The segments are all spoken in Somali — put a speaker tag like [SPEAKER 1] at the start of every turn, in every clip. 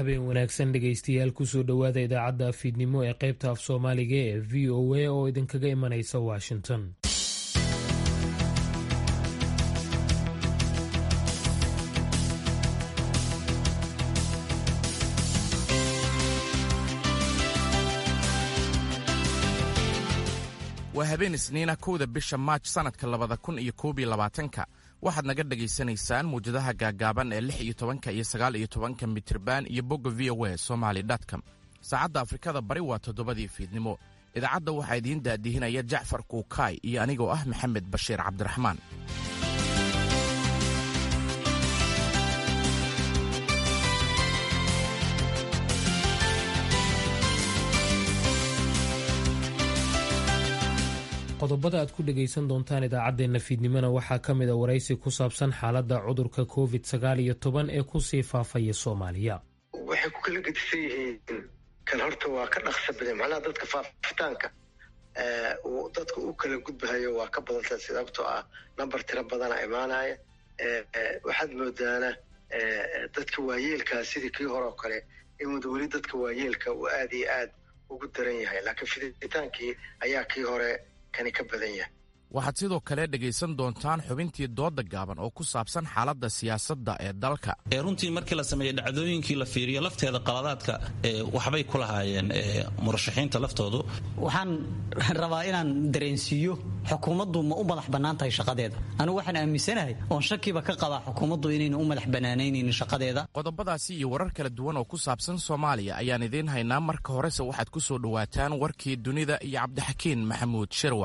[SPEAKER 1] habeen wanaagsan dhegaystayaal kusoo dhowaada idaacadda fiidnimo ee qaybta af soomaaliga ee v o a oo idinkaga imanaysa washington.
[SPEAKER 2] waa habeen isniina 1 bisha Maaj sanadka 2021 waxaad naga dhageysanaysaan muujadaha gaagaaban ee 16 iyo 19 mitirban iyo bogga VOA Somali.com. Saacadda Afrikada Bari waa 7 fiidnimo. Idaacadda waxaa idiin daadihinaya Jacfar Kuukay iyo anigoo ah Maxamed Bashiir Cabdiraxmaan.
[SPEAKER 1] qodobada aad ku dhagaysan doontaan idaacaddeenna fiidnimona waxaa ka mid a waraysi ku saabsan xaaladda cudurka COVID-19 ee ku sii faafaya Soomaaliya.
[SPEAKER 3] waxay ku kala gedisan yihiin kan horta waa ka dhaqso badan macnaha dadka faafitaanka dadka u kala gudbahayo waa ka badanta sababtoo ah number tiro badana imaanaya waxaad moodaana dadka waayeelka sidii kii hore oo kale in weli dadka waayeelka uu aad iyo aad ugu daran yahay laakiin fiditaankii ayaa kii hore
[SPEAKER 2] waxaad sidoo kale dhegaysan doontaan xubintii dooda gaaban oo ku saabsan xaaladda siyaasadda ee dalka.
[SPEAKER 4] runtii markii la sameeyey dhacdooyinkii la fiiriyo lafteeda qaladaadka waxbay ku lahaayeen murashaxiinta laftoodu.
[SPEAKER 5] waxaan rabaa inaan dareensiiyo xukuumaddu ma u madax bannaan tahay shaqadeeda. anigu waxaan aaminsanahay oon shakiba ka qabaa xukuumaddu inayna u madax bannaanaynin shaqadeeda.
[SPEAKER 2] qodobadaasi iyo warar kala duwan oo ku saabsan Soomaaliya ayaan idiin haynaa. marka horese waxaad ku soo dhowaataan warkii dunida iyo Cabdixakiin Maxamuud Shirwa.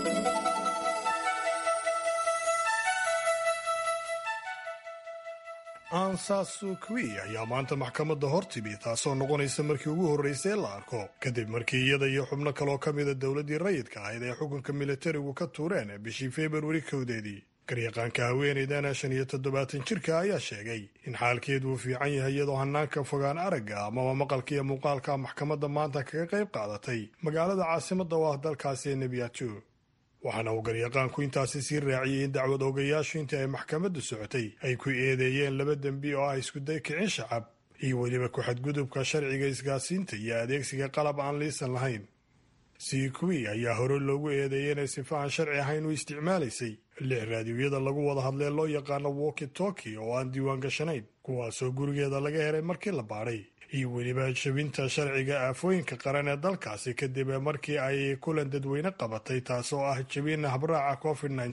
[SPEAKER 6] Aung San Suu Kyi ayaa maanta maxkamadda hor timi taasoo noqonaysa markii ugu horreysay ee la arko kadib markii iyada iyo xubno kaloo ka mida dowladdii rayidka ahayd ay xukunka militarigu ka tuureen bishii Februari 1 garyaqaanka haweeneydan 75 jirka ayaa sheegay in xaalkeedu uu fiican yahay iyadoo hanaanka fogaan aragga amaba maqalka iyo muuqaalka maxkamadda maanta kaga qayb qaadatay magaalada caasimadda oo ah dalkaasi ee Nebiyaatu. waxaana uu garyaqaanku intaasi sii raaciyey in dacwad ogayaashu intii ay maxkamaddu socotay ay ku eedeeyeen 2 dembi oo ah iskuday kicin shacab iyo weliba ku-xadgudubka sharciga isgaasiinta iyo adeegsiga qalab aan liisan lahayn. Suu Kyi ayaa hore loogu eedeeyey inay sifa aan sharci ahayn u isticmaalaysay 6 raadiyoyada lagu wada hadlee loo yaqaano walkie-talkie oo aan diiwaan gashanayn kuwaasoo gurigeeda laga helay markii la baadhay iyo weliba jabinta sharciga aafooyinka qaran ee dalkaasi kadib markii ay kulan dadweyne qabatay taasoo ah jabin habraaca COVID-19.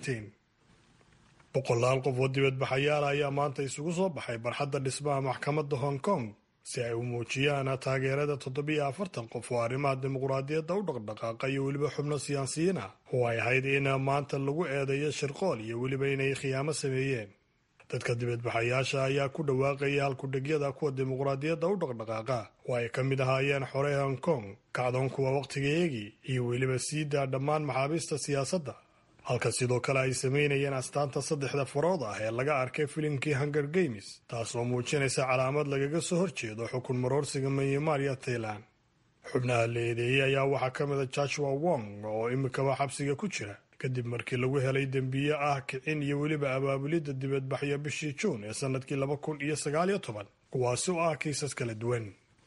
[SPEAKER 6] boqolaal qof oo dibadbaxayaal ayaa maanta isugu soo baxay barxadda dhismaha maxkamadda Hong Kong si ay u muujiyaan taageerada 47 qof oo arrimaha dimuqraadiyadda u dhaqdhaqaaqa iyo weliba xubno siyaasiyiin ah oo ay ahayd in maanta lagu eedeeyo shirqool iyo weliba inay khiyaamo sameeyeen. dadka dibadbaxayaasha ayaa ku dhawaaqaya halkudhegyada kuwa dimuqraadiyadda u dhaqdhaqaaqa oo ay ka mid ahaayeen xorey Hong Kong, kacdoon kuwa waqtigeegii iyo weliba siidaa dhammaan maxaabiista siyaasadda, halka sidoo kale ay samaynayeen astaanta 3 farood ah ee laga arkay filimkii Hunger Games taasoo muujinaysa calaamad lagaga soo horjeedo xukun maroorsiga Myanmar iyo Thailand. xubnaha la eedeeyey ayaa waxaa ka mid ah Joshua Wong oo imikaba xabsiga ku jira kadib markii lagu helay dembiye ah kicin iyo weliba abaabulidda dibadbaxyo bishii Juun ee sanadkii 2019 kuwaasi oo ah kiisas kala duwan.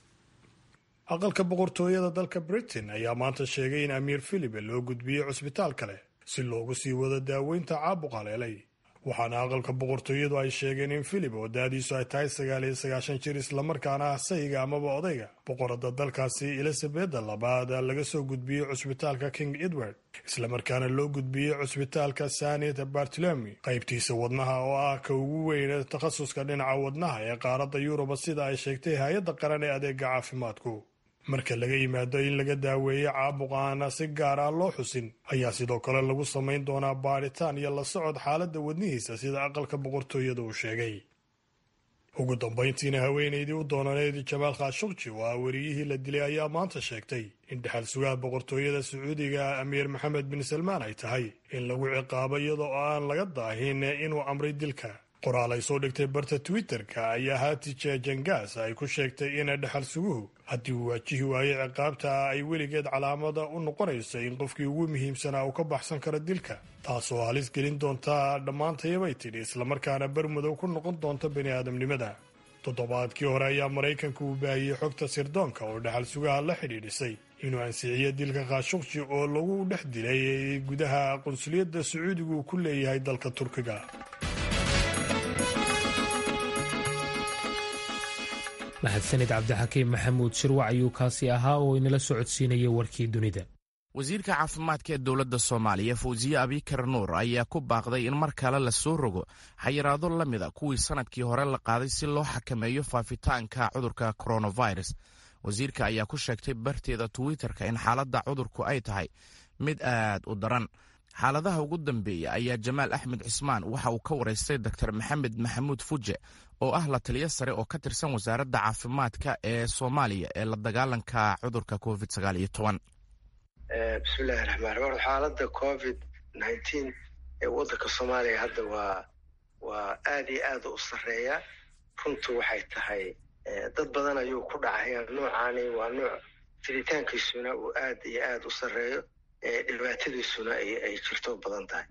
[SPEAKER 6] aqalka boqortooyada dalka Britain ayaa maanta sheegay in Amiir Philip loo gudbiyey cusbitaal kale si loogu sii wado daaweynta caabuq haleelay. waxaana aqalka boqortooyadu ay sheegeen in Philip oo daadiisu ay tahay 99 jir islamarkaana ah sayga amaba odayga boqorada dalkaasi Elizabeth II laga soo gudbiyey cusbitaalka King Edward islamarkaana loo gudbiyey cusbitaalka St Bartholomew qaybtiisa wadnaha oo ah ka ugu weyn takhasuska dhinaca wadnaha ee qaaradda Yurub sida ay sheegtay hay'adda qaran ee adeega caafimaadku. marka laga yimaado in laga daaweeyo caabuqa aan si gaar ah loo xusin ayaa sidoo kale lagu samayn doonaa baaritaan iyo la socod xaaladda wadnihiisa sida aqalka boqortooyada uu sheegay. ugu dambayntiina haweeneydii u doonaneyd Jamaal Khashoggi oo ah wariyihii la dilay ayaa maanta sheegtay in dhaxal sugaha boqortooyada Sacuudiga Amiir Mohammed bin Salmaan ay tahay in lagu ciqaabo iyadoo aan laga daahin inuu amray dilka. qoraal ay soo dhigtay barta Twitter-ka ayaa Hatice Cengiz ay ku sheegtay in dhaxal suguhu haddii uu waajihi waayo ciqaabta ay weligeed calaamada u noqonayso in qofkii ugu muhiimsanaa uu ka baxsan karo dilka taasoo halis gelin doonta dhammaantayabay tidhi islamarkaana barmadow ku noqon doonta bani aadamnimada. toddobaadkii hore ayaa maraykanka uu baahiyey xogta sirdoonka oo dhaxal sugaha la xidhiidhisay inuu ansixiyo dilka khashuqji oo lagu dhex dilay gudaha qunsuliyadda sacuudiga uu ku leeyahay dalka turkiga.
[SPEAKER 1] mahadsanid cabdixakiim maxamuud shirwac ayuu kaasi ahaa oo inala socodsiinaya warkii dunida.
[SPEAKER 2] wasiirka caafimaadka ee dowladda soomaaliya fawziye abikar nuur ayaa ku baaqday in mar kale la soo rogo xayiraado la mida kuwii sannadkii hore la qaaday si loo xakameeyo faafitaanka cudurka coronavirus. wasiirka ayaa ku sheegtay barteeda twitter-ka in xaaladda cudurku ay tahay mid aad u daran. xaaladaha ugu dambeeya ayaa jamaal axmed cismaan waxa uu ka waraystay dr maxamed maxamuud fuje oo ah la taliyo sare oo ka tirsan wasaaradda caafimaadka ee soomaaliya ee la dagaalanka cudurka covid-19.
[SPEAKER 3] bismillahi raxmaan raxiim. xaaladda covid-19 ee waddanka soomaaliya hadda waa aad iyo aad u sarreeya. runtu waxay tahay dad badan ayuu ku dhacaya. noocaani waa nooc fiditaankiisuna uu aad iyo aad u sarreeyo, dhibaatadiisuna ay jirto badan tahay.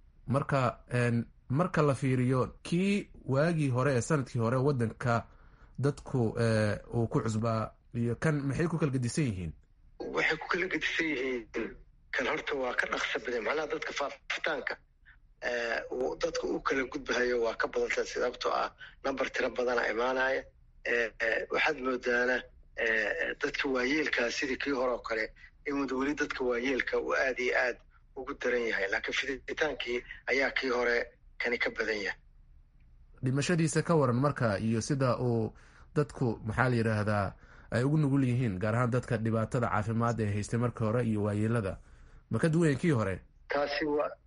[SPEAKER 7] marka la fiiriyo kii waagii hore ee sanadkii hore waddanka dadku uu ku cusbaa iyo kan maxay ku kala gedisan yihiin?
[SPEAKER 3] waxay ku kala gedisan yihiin kan horta waa ka dhaqsa badan, macnaha dadka faafitaanka dadka u kala gudbahayo waa ka badan tahay, sababtoo ah number tiro badana imaanaya. waxaad moodaana dadka waayeelkaa sidii kii hore oo kale in weli dadka waayeelka uu aad iyo aad ugu daran yahay, laakiin fiditaankii ayaa kii hore kani ka badan yahay.
[SPEAKER 7] dhimashadiisa ka waran marka, iyo sida uu dadku maxaa la yidhaahdaa ay ugu nugul yihiin, gaar ahaan dadka dhibaatada caafimaad ee haystay marka hore iyo waayeelada, ma ka duwan kii hore?
[SPEAKER 3] taasi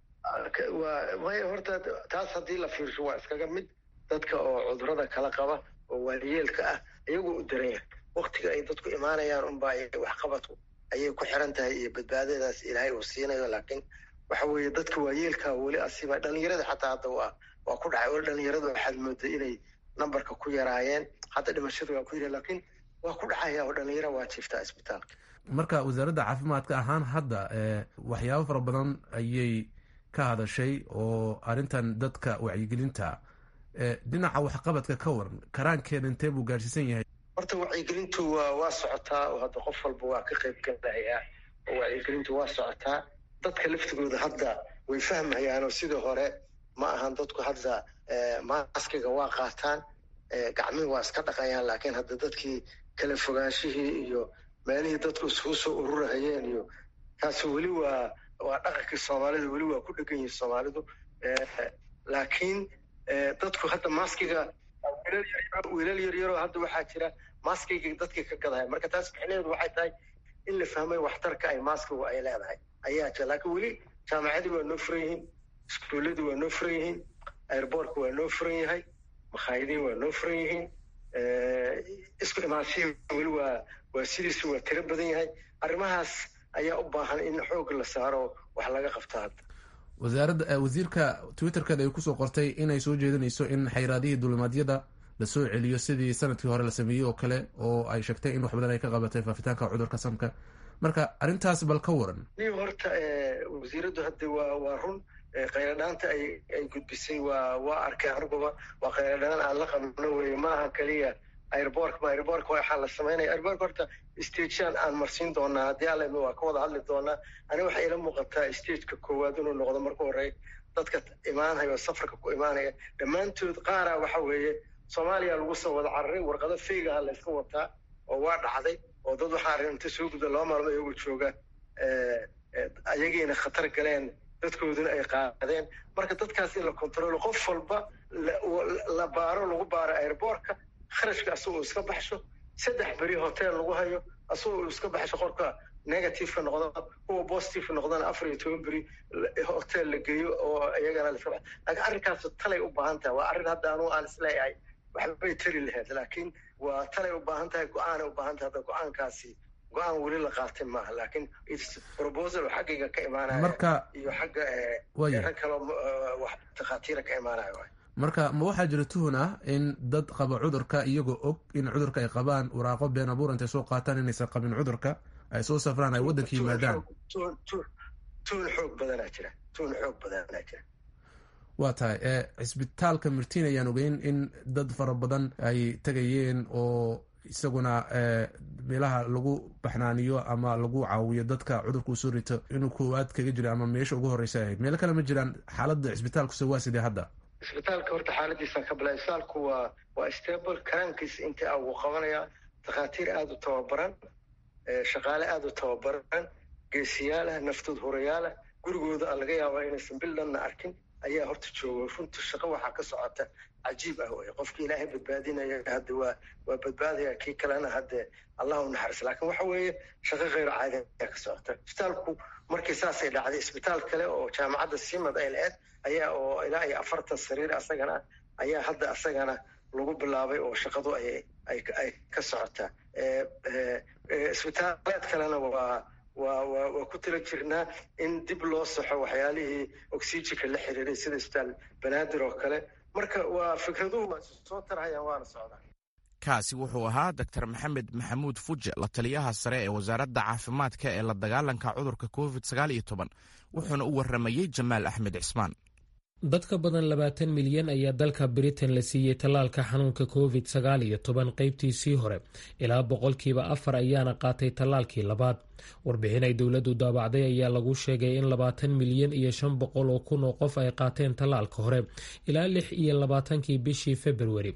[SPEAKER 3] waa horta taas haddii la fiirsho waa iskaga mid. dadka oo cudurada kala qaba oo waayeelka ah iyagoo u daran yahay. waktiga ay dadku imaanayaan unbaa waxqabadku ayay ku xiran tahay iyo badbaadadaas ilaahay uu siinayo. laakiin waxa weeye dadka waayeelka weli asiba dhalinyarada xataa hadda waa ku dhacay. weli dhalinyarada waxaad mooday inay nambarka ku yaraayeen, hadda dhimashadu waa ku yara, laakiin waa ku dhacaya oo dhalinyaro waa jiiftaa isbitaalka.
[SPEAKER 7] marka wasaaradda caafimaadka ahaan hadda waxyaabo fara badan ayay ka hadashay oo arrintan dadka wacyigelinta dhinaca waxqabadka ka waran, karaankeeda intee buu gaarsiisan yahay?
[SPEAKER 3] horta wacyigelintu waa socotaa oo hadda qof walba waa ka qayb galayaa oo wacyigelintu waa socotaa. dadka laftigooda hadda way fahmayaanoo sidii hore ma ahan. dadku hadda maaskiga waa qaataan, gacmihii waa iska dhaqayaan, laakiin hadda dadkii kala fogaanshihii iyo meelihii dadku isugu soo ururahayeen iyo taasi weli waa dhaqankii soomaalida, weli waa ku dhegan yihiin soomaalidu. laakiin dadku hadda maaskiga wiilal yaryaroo hadda waxaa jira maaskiga dadkii ka gadaya. marka taas micnaheedu waxay tahay in la fahmay waxtarka ay maaskigu ay leedahay ayaa jira. laakiin weli jaamacadii waa noo furan yihiin, iskuuladii waa noo furan yihiin, airboortka waa noo furan yahay, makhaayadihii waa noo furan yihiin. isku imaanshihii weli waa sidiisa waa tiro badan yahay. arrimahaas ayaa u baahan in xoog la saaro wax laga qabto hadda.
[SPEAKER 7] wasiirka twitterkeeda ay kusoo qortay inay soo jeedinayso in xayiraadihii duulimaadyada la soo celiyo sidii sanadkii hore la sameeyey oo kale, oo ay sheegtay in wax badan ay ka qabatay faafitaanka cudurka samka. marka arrintaas bal ka waran.
[SPEAKER 3] horta wasiiraddu hadda waa run. khayradhaanta ay gudbisay waa arkay aniguba. waa khayradhaan aan la qabno weye, maaha keliya airboortka waxaa la samaynaya. airboortka horta stagean aan marsiin doonaa haddii alla waa ka wada hadli doonaa. ani waxay ila muuqataa stageka koowaad inuu noqdo marka hore dadka imaanaya oo safarka ku imaanaya dhammaantood qaara waxa weeye soomaaliya lagu soo wada cararay, warqado feygaha la iska wataa oo waa dhacday oo dad waxaa arrin inta soo gudda 2 maalmood iyagoo jooga ayagiina khatar galeen, dadkooduna ay qaadeen. marka dadkaas in la kontrolo, qof walba la baaro, lagu baaro airboortka, kharashka asagoo iska baxsho, 3 beri hotel lagu hayo asagoo iska baxsho, qorka negative noqdo, kuwa positive noqdana 14 beri hotel la geeyo oo iyagana la iska baxsho. laakiin arrinkaas talay u baahan tahay. waa arrin hadda anu aan isleeyahay waxbay tari lahayd, laakiin waa talay u baahan tahay, go-aanay u baahan tahay. hadda go-aankaasi go-aan weli la qaatay maaha, laakiin proposal oo xaggayga ka imaanaya iyo xagga rag kaloo takhaatiira ka imaanaya.
[SPEAKER 7] marka ma waxaa jira tuhun ah in dad qaba cudurka iyagoo og in cudurka ay qabaan waraaqo been abuur intay soo qaataan inaysan qabin cudurka, ay soo safraan, ay waddanka yimaadaan?
[SPEAKER 3] tuhun xoog badanaa jira.
[SPEAKER 7] waa tahay cisbitaalka Martin ayaan ogeyn in dad fara badan ay tagayeen oo isaguna meelaha lagu baxnaaniyo ama lagu caawiyo dadka cudurku soo rito inuu koowaad kaga jiro ama meesha ugu horeysa ahayd. meel kale ma jiraan xaaladda cisbitaalku waa sidee hadda?
[SPEAKER 3] isbitaalka horta xaaladiisa ka bilaa isbitaalku waa stable, karankiis inta uu qabanaya takhaatiir aad u tababaran, shaqaale aad u tababaran, geesiyaal naftood horayaal gurigooda laga yaabaa inaysan bil dhanna arkin ayaa horta jooga. runta shaqo waxaa ka socota cajiib ah wey. qofkii ilaahay badbaadinaya hadda waa badbaadaya, kii kalena hadde allah u naxariis. laakiin waxa weeye shaqo khayr caadi ayaa ka socota. isbitaalku markii saasay dhacday, isbitaal kale oo jaamacadda Simad ay lahayd ayaa oo ilaa iyo 40 sariir asagana ayaa hadda asagana lagu bilaabay oo shaqadu ay ka socotaa. isbitaalaad kalena waa ku tala jirnaa in dib loo saxo waxyaalihii oxygenka la xiriiray sida isbitaal Banaadir oo kale. marka waa fikraduhu waa soo tarayaan waana socdaan.
[SPEAKER 2] kaasi wuxuu ahaa Dr. Maxamed Maxamuud Fuje, la taliyaha sare ee wasaaradda caafimaadka ee la dagaalanka cudurka COVID-19, wuxuuna u waramayay Jamaal Axmed Cismaan.
[SPEAKER 1] dadka badan 20 milyan ayaa dalka Britain la siiyey tallaalka xanuunka COVID-19 qaybtiisii hore, ilaa 4% ayaana qaatay tallaalkii labaad. warbixin ay dowladdu daabacday ayaa lagu sheegay in 20 milyan iyo 500 oo kun oo qof ay qaateen tallaalka hore ilaa 26 bishii February.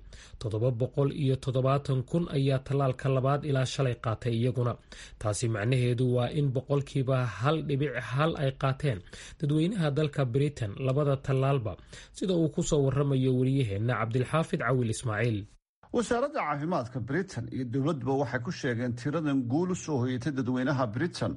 [SPEAKER 1] 770 kun ayaa tallaalka labaad ilaa shalay qaatay iyaguna. taasi macnaheedu waa in 1.1% ay qaateen dadweynaha dalka Britain labada tallaalba, sida uu ku soo waramayo wariyaheena Cabdilxaafid Cawil Ismaaciil.
[SPEAKER 8] wasaaradda caafimaadka Britain iyo dowladba waxay ku sheegeen tiradan guul u soo hoyatay dadweynaha Britain.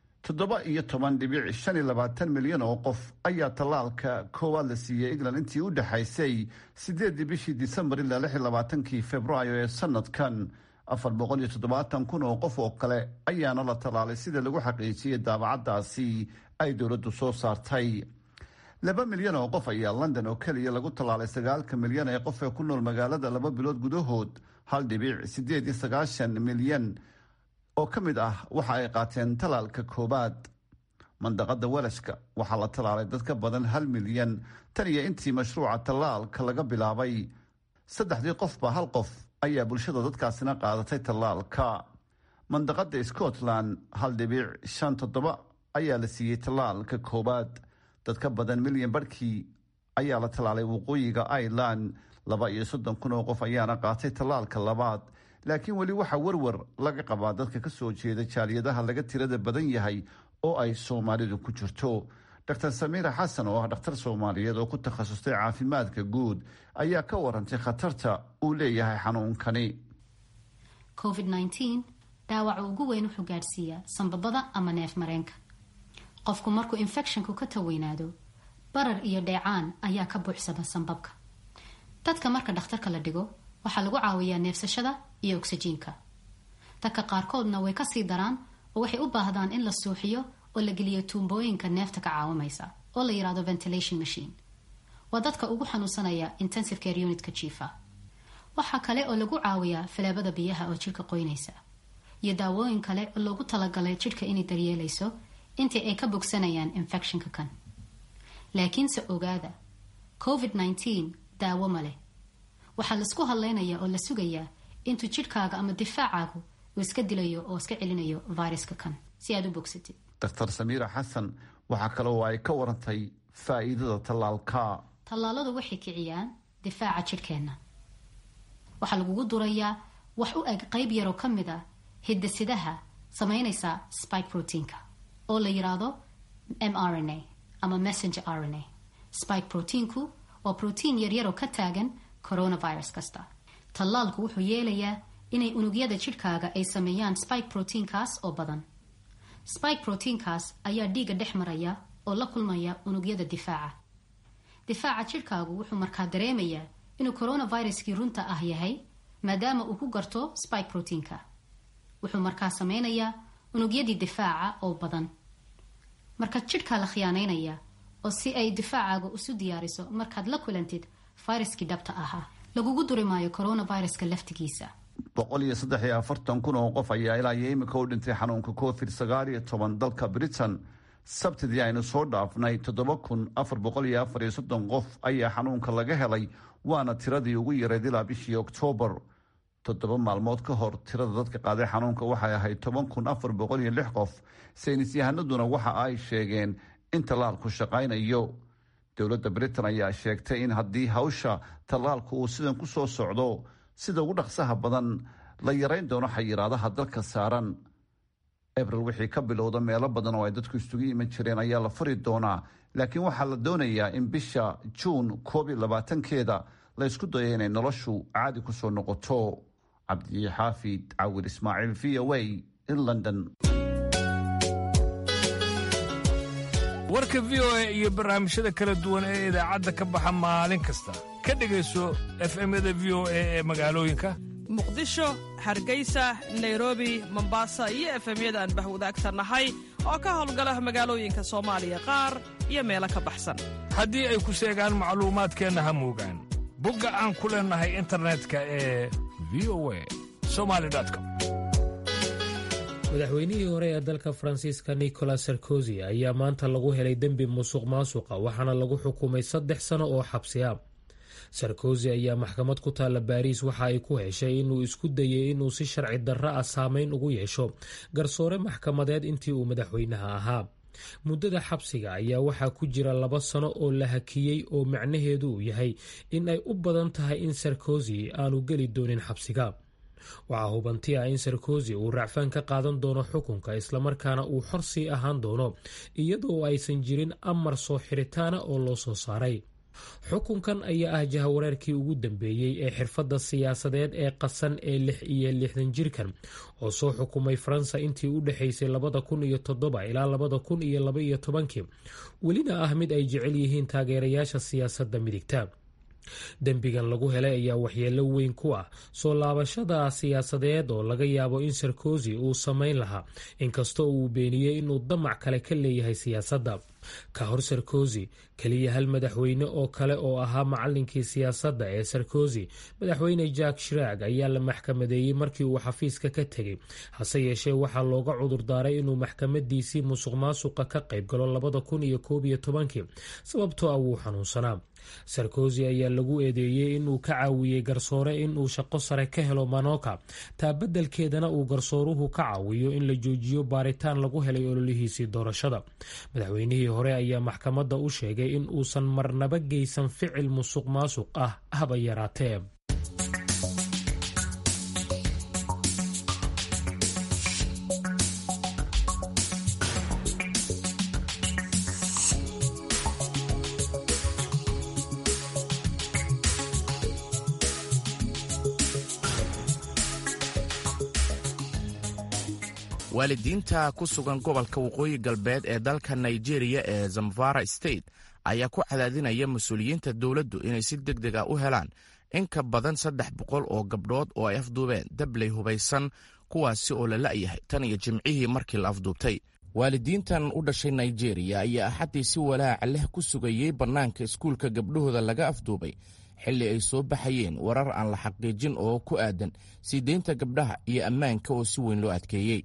[SPEAKER 8] 17.25 milyan oo qof ayaa tallaalka koowaad la siiyey England intii u dhaxaysay 8 bishii Disembar ilaa 26 Febraayo ee sanadkan. 470 kun oo qof oo kale ayaana la tallaalay sida lagu xaqiijiyey daabacadaasi ay dowladdu soo saartay. 2 milyan oo qof ayaa London oo keliya lagu tallaalay. 9 milyan ee qof ee ku nool magaalada 2 bilood gudahood 1.98 milyan oo ka mid ah waxa ay qaateen tallaalka koobaad. mandaqada Welashka waxaa la tallaalay dad ka badan 1 milyan tan iyo intii mashruuca tallaalka laga bilaabay. 3 qofba 1 qof ayaa bulshada dadkaasina qaadatay tallaalka. mandaqada Scotland 1.57 ayaa la siiyey tallaalka koobaad. dad ka badan milyan barkii ayaa la tallaalay waqooyiga Ireland. 32 kun oo qof ayaana qaatay tallaalka labaad. laakiin weli waxaa warwar laga qabaa dadka ka soo jeeda jaaliyadaha laga tirada badan yahay oo ay Soomaalidu ku jirto. Dr. Samiira Xasan oo ah dhakhtar Soomaaliyeed oo ku takhasustay caafimaadka guud ayaa ka warantay khatarta uu leeyahay xanuunkani.
[SPEAKER 9] COVID-19 dhaawaca ugu weyn wuxuu gaadhsiiyaa sanbabada ama neef mareenka. qofku markuu infectionku ka taweynaado, barar iyo dheecaan ayaa ka buuxsama sanbabka. dadka marka dhakhtarka la dhigo waxaa lagu caawiyaa neefsashada iyo oksijiinka. dadka qaarkoodna way ka sii daraan oo waxay u baahdaan in la suuxiyo oo la geliyo tuumbooyinka neefta ka caawimaysa oo la yiraahdo ventilation machine. waa dadka ugu xanuunsanaya intensive care unitka jiifa. waxaa kale oo lagu caawiyaa faleebada biyaha oo jidhka qoynaysa iyo daawooyin kale oo loogu talagalay jidhka inay daryeelayso intii ay ka bogsanayaan infectionka kan. laakiinse ogaada, COVID-19 daawo ma leh. waxaa laisku hadlaynayaa oo la sugayaa intuu jidhkaaga ama difaacaagu uu iska dilayo oo iska celinayo viruska kan si aad u bogsatid.
[SPEAKER 8] Dr. Samiira Xasan waxaa kale oo ay ka warantay faa'iidada tallaalka.
[SPEAKER 9] tallaaladu waxay kiciyaan difaaca jidhkeenna. waxaa lagugu durayaa wax u eg qayb yaroo ka mid ah hidda-sidaha samaynaysa spike proteinka oo la yiraahdo mRNA ama messenger RNA. spike proteinku waa protein yaryaroo ka taagan coronavirus kasta. tallaalku wuxuu yeelayaa inay unugyada jidhkaaga ay sameeyaan spike proteinkaas oo badan. spike proteinkaas ayaa dhiiga dhex maraya oo la kulmaya unugyada difaaca. difaaca jidhkaagu wuxuu markaa dareemayaa inuu coronaviruskii runta ah yahay maadaama uu ku garto spike proteinka. wuxuu markaa sameynayaa unugyadii difaaca oo badan. marka jidhkaa la khiyaanaynaya oo si ay difaacaaga isu diyaariso markaad la kulantid viruskii dhabta ahaa. lagugu duri maayo coronaviruska laftigiisa.
[SPEAKER 8] 143 kun oo qof ayaa ilaa iyo imika u dhintay xanuunka COVID-19 dalka Britain. sabtidii aynu soo dhaafnay 7,430 qof ayaa xanuunka laga helay, waana tiradii ugu yareed ilaa bishii Oktoobar. 7 maalmood ka hor tirada dadka qaaday xanuunka waxay ahayd 10,406 qof. saynis yahanaduna waxa ay sheegeen in tallaalku shaqaynayo. dowladda Britain ayaa sheegtay in haddii hawsha tallaalku uu sidan ku soo socdo sida ugu dhaqsaha badan la yarayn doono xayiraadaha dalka saaran. Abril wixii ka bilowda meelo badan oo ay dadku isugu iman jireen ayaa la furi doonaa, laakiin waxaa la doonayaa in bisha Juun 22keeda la isku dayo inay noloshu caadi ku soo noqoto. Cabdi Xaafid Cawir Ismaaciil, VOA in London.
[SPEAKER 10] warka VOA iyo barnaamijyada kala duwan ee idaacadda ka baxa maalin kasta ka dhegayso FM-yada VOA ee magaalooyinka
[SPEAKER 11] Muqdisho, Hargeysa, Nairobi, Mombasa iyo FM-yada aan bahwadaagta nahay oo ka howlgala magaalooyinka Soomaaliya qaar iyo meelo ka baxsan.
[SPEAKER 10] haddii ay ku sheegaan macluumaadkeenna ha moogaan bogga aan ku leenahay internetka ee voasomali.com.
[SPEAKER 1] madaxweynihii hore ee dalka Faransiiska Nicolas Sarkozy ayaa maanta lagu helay dembi musuq maasuqa, waxaana lagu xukumay 3 sano oo xabsi ah. Sarkozy ayaa maxkamad ku taalla Baariis waxa ay ku heshay inuu isku dayay inuu si sharci darro ah saameyn ugu yeesho garsoore maxkamadeed intii uu madaxweynaha ahaa. muddada xabsiga ayaa waxaa ku jira 2 sano oo la hakiyey oo macnaheedu uu yahay in ay u badan tahay in Sarkozy aanu geli doonin xabsiga. waxaa hubanti ah in Sarkozy uu racfaan ka qaadan doono xukunka, islamarkaana uu xor sii ahaan doono iyadoo aysan jirin amar soo xiritaana oo loo soo saaray. xukunkan ayaa ah jahawareerkii ugu dambeeyey ee xirfadda siyaasadeed ee qasan ee 66 jirkan oo soo xukumay Faransa intii u dhaxaysay 2007 ilaa 2012, welina ah mid ay jecel yihiin taageerayaasha siyaasadda midigta. dembigan lagu helay ayaa waxyeello weyn ku ah soo laabashada siyaasadeed oo laga yaabo in Sarkozy uu samayn lahaa, inkastoo uu beeniyey inuu damac kale ka leeyahay siyaasadda. ka hor Sarkozy, keliya hal madaxweyne oo kale oo ahaa macallinkii siyaasadda ee Sarkozy, madaxweyne Jacques Chirac, ayaa la maxkamadeeyey markii uu xafiiska ka tegey. hase yeeshee waxaa looga cudur daaray inuu maxkamadiisii musuq maasuqa ka qayb galo 2011 sababtoo ah wuu xanuunsanaa. Sarkozy ayaa lagu eedeeyey inuu ka caawiyey garsoore inuu shaqo sare ka helo Manoka, taa beddelkeedana uu garsooruhu ka caawiyo in la joojiyo baaritaan lagu helay ololihiisii doorashada. madaxweynihii hore ayaa maxkamadda u sheegay in uusan marnaba geysan ficil musuq maasuq ah haba yaraatee.
[SPEAKER 2] waalidiinta ku sugan gobolka waqooyi galbeed ee dalka Nigeria ee Zamfara State ayaa ku cadaadinaya mas-uuliyiinta dowladdu inay si degdeg ah u helaan in ka badan 300 oo gabdhood oo ay afduubeen dabley hubaysan, kuwaasi oo la la'yahay tan iyo jimcihii markii la afduubtay. waalidiintan u dhashay Nigeria ayaa axaddii si walaac leh ku sugayey bannaanka iskuulka gabdhahooda laga afduubay xilli ay soo baxayeen warar aan la xaqiijin oo ku aadan sii deynta gabdhaha iyo ammaanka oo si weyn loo adkeeyey.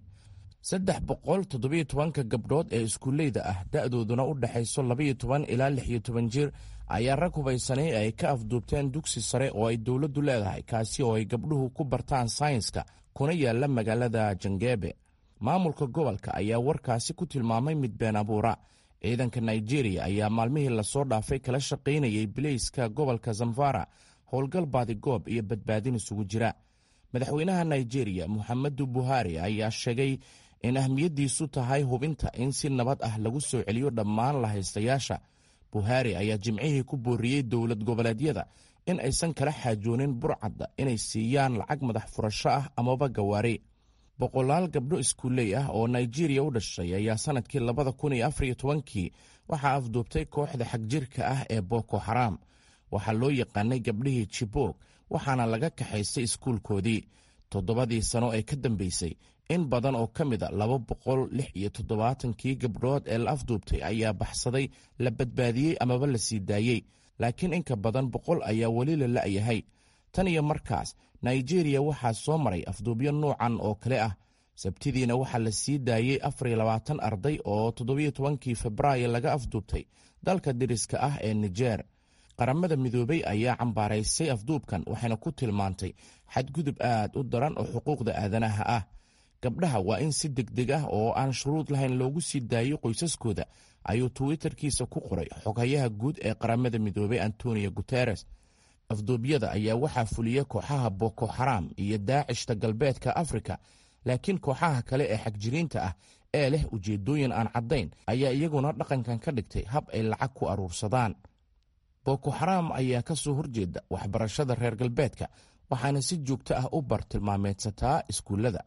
[SPEAKER 2] 317 gabdhood ee iskuuleyda ah, da'dooduna u dhaxayso 12 ilaa 16 jir, ayaa rag hubaysanay ay ka afduubteen dugsi sare oo ay dowladdu leedahay, kaasi oo ay gabdhuhu ku bartaan saynska, kuna yaalla magaalada Jangebe. maamulka gobolka ayaa warkaasi ku tilmaamay mid been abuura. ciidanka Nigeria ayaa maalmihii lasoo dhaafay kala shaqaynayay bileyska gobolka Zamfara howlgal baadigoob iyo badbaadin isugu jira. madaxweynaha Nigeria Muhammadu Buhari ayaa sheegay in ahmiyaddiisu tahay hubinta in si nabad ah lagu soo celiyo dhammaan lahaystayaasha. Buhari ayaa jimcihii ku booriyey dowlad goboleedyada in aysan kala xaajoonin burcadda inay siiyaan lacag madax furasho ah amaba gawaari. boqolaal gabdho iskuuley ah oo Nigeria u dhashay ayaa sanadkii 2014 waxaa afduubtay kooxda xagjirka ah ee Boko Haram. waxaa loo yaqaanay gabdhihii Chibok, waxaana laga kaxaystay iskuulkoodii. 7 sano ee ka dambeysay, in badan oo ka mida 276 gabdhood ee la afduubtay ayaa baxsaday, la badbaadiyey amaba la sii daayey, laakiin in ka badan 100 ayaa weli la la'yahay. tan iyo markaas Nigeria waxaa soo maray afduubyo noocan oo kale ah. sabtidiina waxaa la sii daayey 24 arday oo 17kii Febraayo laga afduubtay dalka deriska ah ee Niger. Qaramada Midoobay ayaa cambaaraysay afduubkan waxayna ku tilmaantay xadgudub aad u daran oo xuquuqda aadanaha ah. Gabdhaha waa in si degdeg ah oo aan shuruud lahayn loogu sii daayo qoysaskooda, ayuu Twitterkiisa ku qoray xoghayaha guud ee Qaramada Midoobay Antonio Guterres. Afduubyada ayaa waxaa fuliya kooxaha Boko Haram iyo Daacishta galbeedka Afrika, laakiin kooxaha kale ee xagjiriinta ah ee leh ujeedooyin aan caddayn ayaa iyaguna dhaqankan ka dhigtay hab ay lacag ku aruursadaan. Boko Haram ayaa ka soo horjeeda waxbarashada reer galbeedka, waxaana si joogto ah u bartilmaameedsataa iskuullada.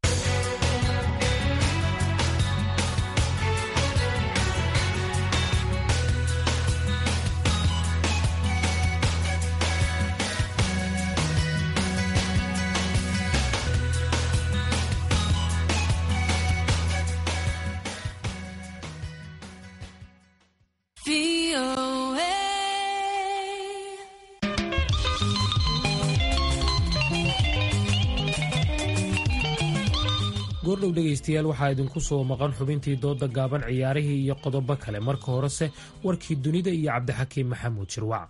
[SPEAKER 1] goordhow dhegaystayaal waxaa idinku soo maqan xubintii dooda gaaban, ciyaarihii iyo qodobo kale. marka horese warkii dunida iyo cabdixakiim maxamuud shirwac.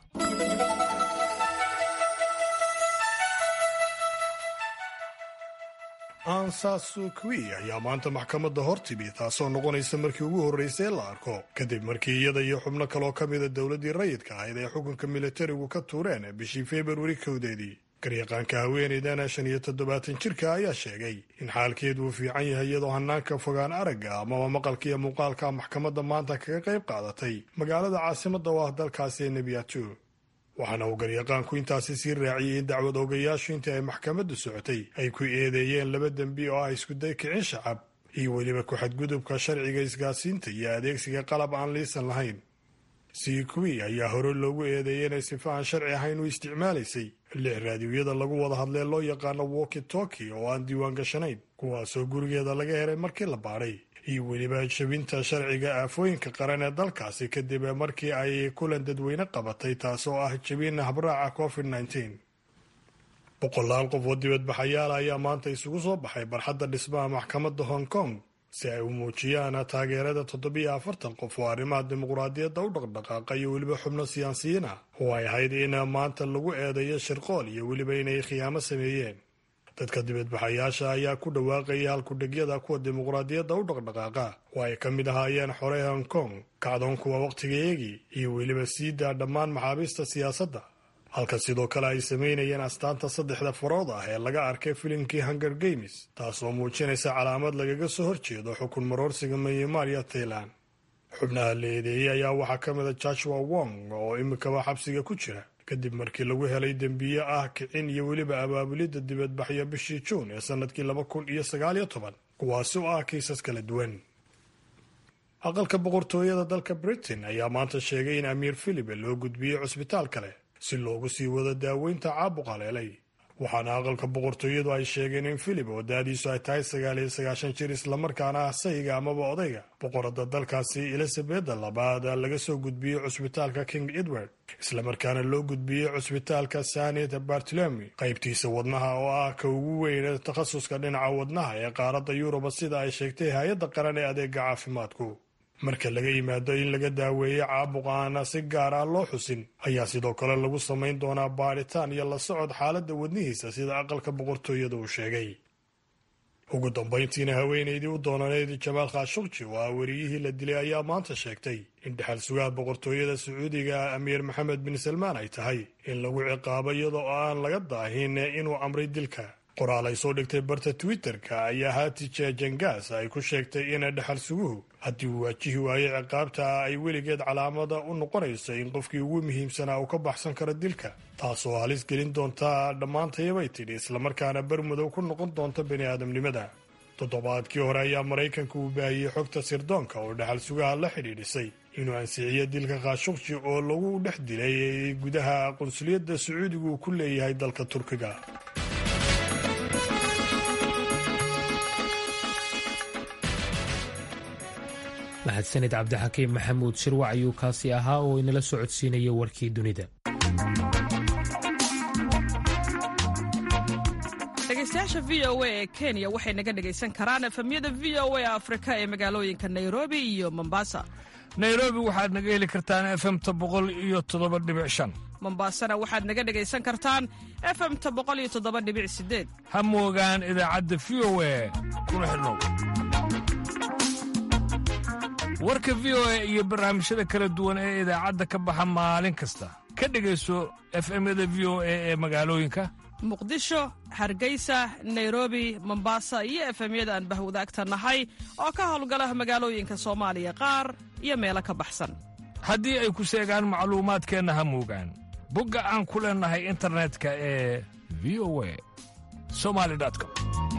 [SPEAKER 6] Aung San Suu Kyi ayaa maanta maxkamadda hor timi, taasoo noqonaysa markii ugu horreysay ee la arko kadib markii iyada iyo xubno kaloo ka mida dowladdii rayidka ahayd ay xukunka militarigu ka tuureen bishii Februari 1. garyaqaanka haweeneydan 75 jirka ayaa sheegay in xaalkeedu uu fiican yahay iyadoo hanaanka fogaan aragga amaba maqalka iyo muuqaalka maxkamadda maanta kaga qayb qaadatay magaalada caasimadda oo ah dalkaasi ee Nebiyaatu. waxaana uu garyaqaanku intaasi sii raaciyey in dacwad ogayaashu intii ay maxkamaddu socotay ay ku eedeeyeen 2 dembi oo ah iskuday kicin shacab iyo weliba ku xadgudubka sharciga isgaasiinta iyo adeegsiga qalab aan liisan lahayn. Suu Kyi ayaa hore loogu eedeeyey inay sifa aan sharci ahayn u isticmaalaysay 6 raadiyoyada lagu wada hadlee loo yaqaano walkie-talkie oo aan diiwaan gashanayn, kuwaasoo gurigeeda laga helay markii la baadhay, iyo weliba jabinta sharciga aafooyinka qaran ee dalkaasi kadib markii ay kulan dadweyne qabatay, taasoo ah jabin habraaca COVID-19. boqolaal qof oo dibadbaxayaal ayaa maanta isugu soo baxay barxadda dhismaha maxkamadda Hong Kong si ay u muujiyaan taageerada 47 qof oo arrimaha dimuqraadiyadda u dhaqdhaqaaqa iyo weliba xubno siyaasiyiin ah oo ay ahayd in maanta lagu eedeeyo shirqool iyo weliba inay khiyaamo sameeyeen. dadka dibadbaxayaasha ayaa ku dhawaaqaya halkudhegyada kuwa dimuqraadiyadda u dhaqdhaqaaqa oo ay ka mid ahaayeen xorey Hong Kong, kacdoon kuwa waqtigeegii iyo weliba siidaa dhammaan maxaabiista siyaasadda, halka sidoo kale ay samaynayeen astaanta 3 farood ah ee laga arkay filimkii Hunger Games, taasoo muujinaysa calaamad lagaga soo horjeedo xukun maroorsiga Myanmar iyo Thailand. xubnaha la eedeeyey ayaa waxaa ka mid ah Joshua Wong oo imikaba xabsiga ku jira kadib markii lagu helay dembiye ah kicin iyo weliba abaabulidda dibadbaxyo bishii Juun ee sanadkii 2019, kuwaasi oo ah kiisas kala duwan. aqalka boqortooyada dalka Britain ayaa maanta sheegay in Amiir Philip loo gudbiyey cusbitaal kale si loogu sii wado daaweynta caabuq haleelay, waxaana aqalka boqortooyadu ay sheegeen in Philip oo daadiisu ay tahay 99 jir islamarkaana ah sayga amaba odayga boqorada dalkaasi Elizabeth II laga soo gudbiyey cusbitaalka King Edward, islamarkaana loo gudbiyey cusbitaalka St Bartholomew qaybtiisa wadnaha oo ah ka ugu weyn takhasuska dhinaca wadnaha ee qaaradda Yurub sida ay sheegtay hay-adda qaran ee adeega caafimaadku. marka laga yimaado in laga daaweeyo caabuq aan si gaar ah loo xusin, ayaa sidoo kale lagu samayn doonaa baaritaan iyo la socod xaaladda wadnihiisa sida aqalka boqortooyada uu sheegay. ugu dambayntiina haweeneydii u doonaneyd Jamaal Khashoggi oo ah wariyihii la dilay ayaa maanta sheegtay in dhaxal sugaha boqortooyada Sacuudiga Amiir Mohammed bin Salmaan ay tahay in lagu ciqaabo iyadoo aan laga daahin inuu amray dilka. qoraal ay soo dhigtay barta Twitter-ka ayaa Hatice Cengiz ay ku sheegtay in dhaxal suguhu haddii uu waajihi waayo ciqaabta ay weligeed calaamada u noqonayso in qofkii ugu muhiimsanaa uu ka baxsan karo dilka, taasoo halis gelin doonta dhammaantayabay tidhi, islamarkaana barmudow ku noqon doonta bani'aadamnimada. toddobaadkii hore ayaa Maraykanka uu baahiyey xogta sirdoonka oo dhaxal sugaha la xidhiidhisay inuu ansixiyo dilka Khashoggi oo lagu dhex dilay gudaha qunsuliyadda Sacuudigu uu ku leeyahay dalka Turkiga.
[SPEAKER 1] mahadsanid cabdixakiim maxamuud shirwac ayuu kaasi ahaa oo inala socodsiinaya warkii dunida.
[SPEAKER 11] dhegaystayaasha v o a ee Kenya waxay naga dhagaysan karaan efemyada v o a Afrika ee magaalooyinka Nairobi iyo Mombasa.
[SPEAKER 10] Nairobi waxaad naga heli kartaan FM-ta 107.5.
[SPEAKER 11] Mombasana waxaad naga dhagaysan kartaan FM-ta 107.8.
[SPEAKER 10] Ha moogaan idaacadda v o a kuna xidhnow. Warka v o a iyo barnaamijyada kala duwan ee idaacadda ka baxa maalin kasta. Ka dhagayso FM-yada v o a ee magaalooyinka
[SPEAKER 11] Muqdisho, Hargeysa, Nairobi, Mombasa iyo FM-yada aan bahwadaagta nahay oo ka howlgala magaalooyinka Soomaaliya qaar iyo meelo ka baxsan.
[SPEAKER 10] Haddii ay ku seegaan macluumaadkeenna ha moogaan bogga aan ku leenahay internetka ee voa.somali.com.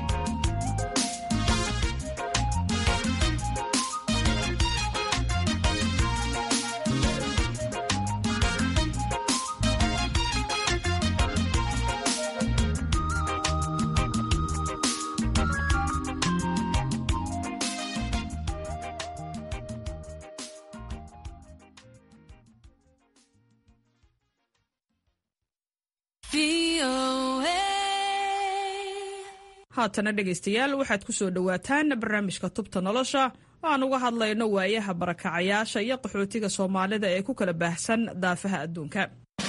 [SPEAKER 11] haatana dhegaystayaal waxaad ku soo dhowaataan barnaamijka tubta nolosha oo aan uga hadlayno waayaha barakacayaasha iyo qaxootiga Soomaalida ee ku kala baahsan daafaha adduunka.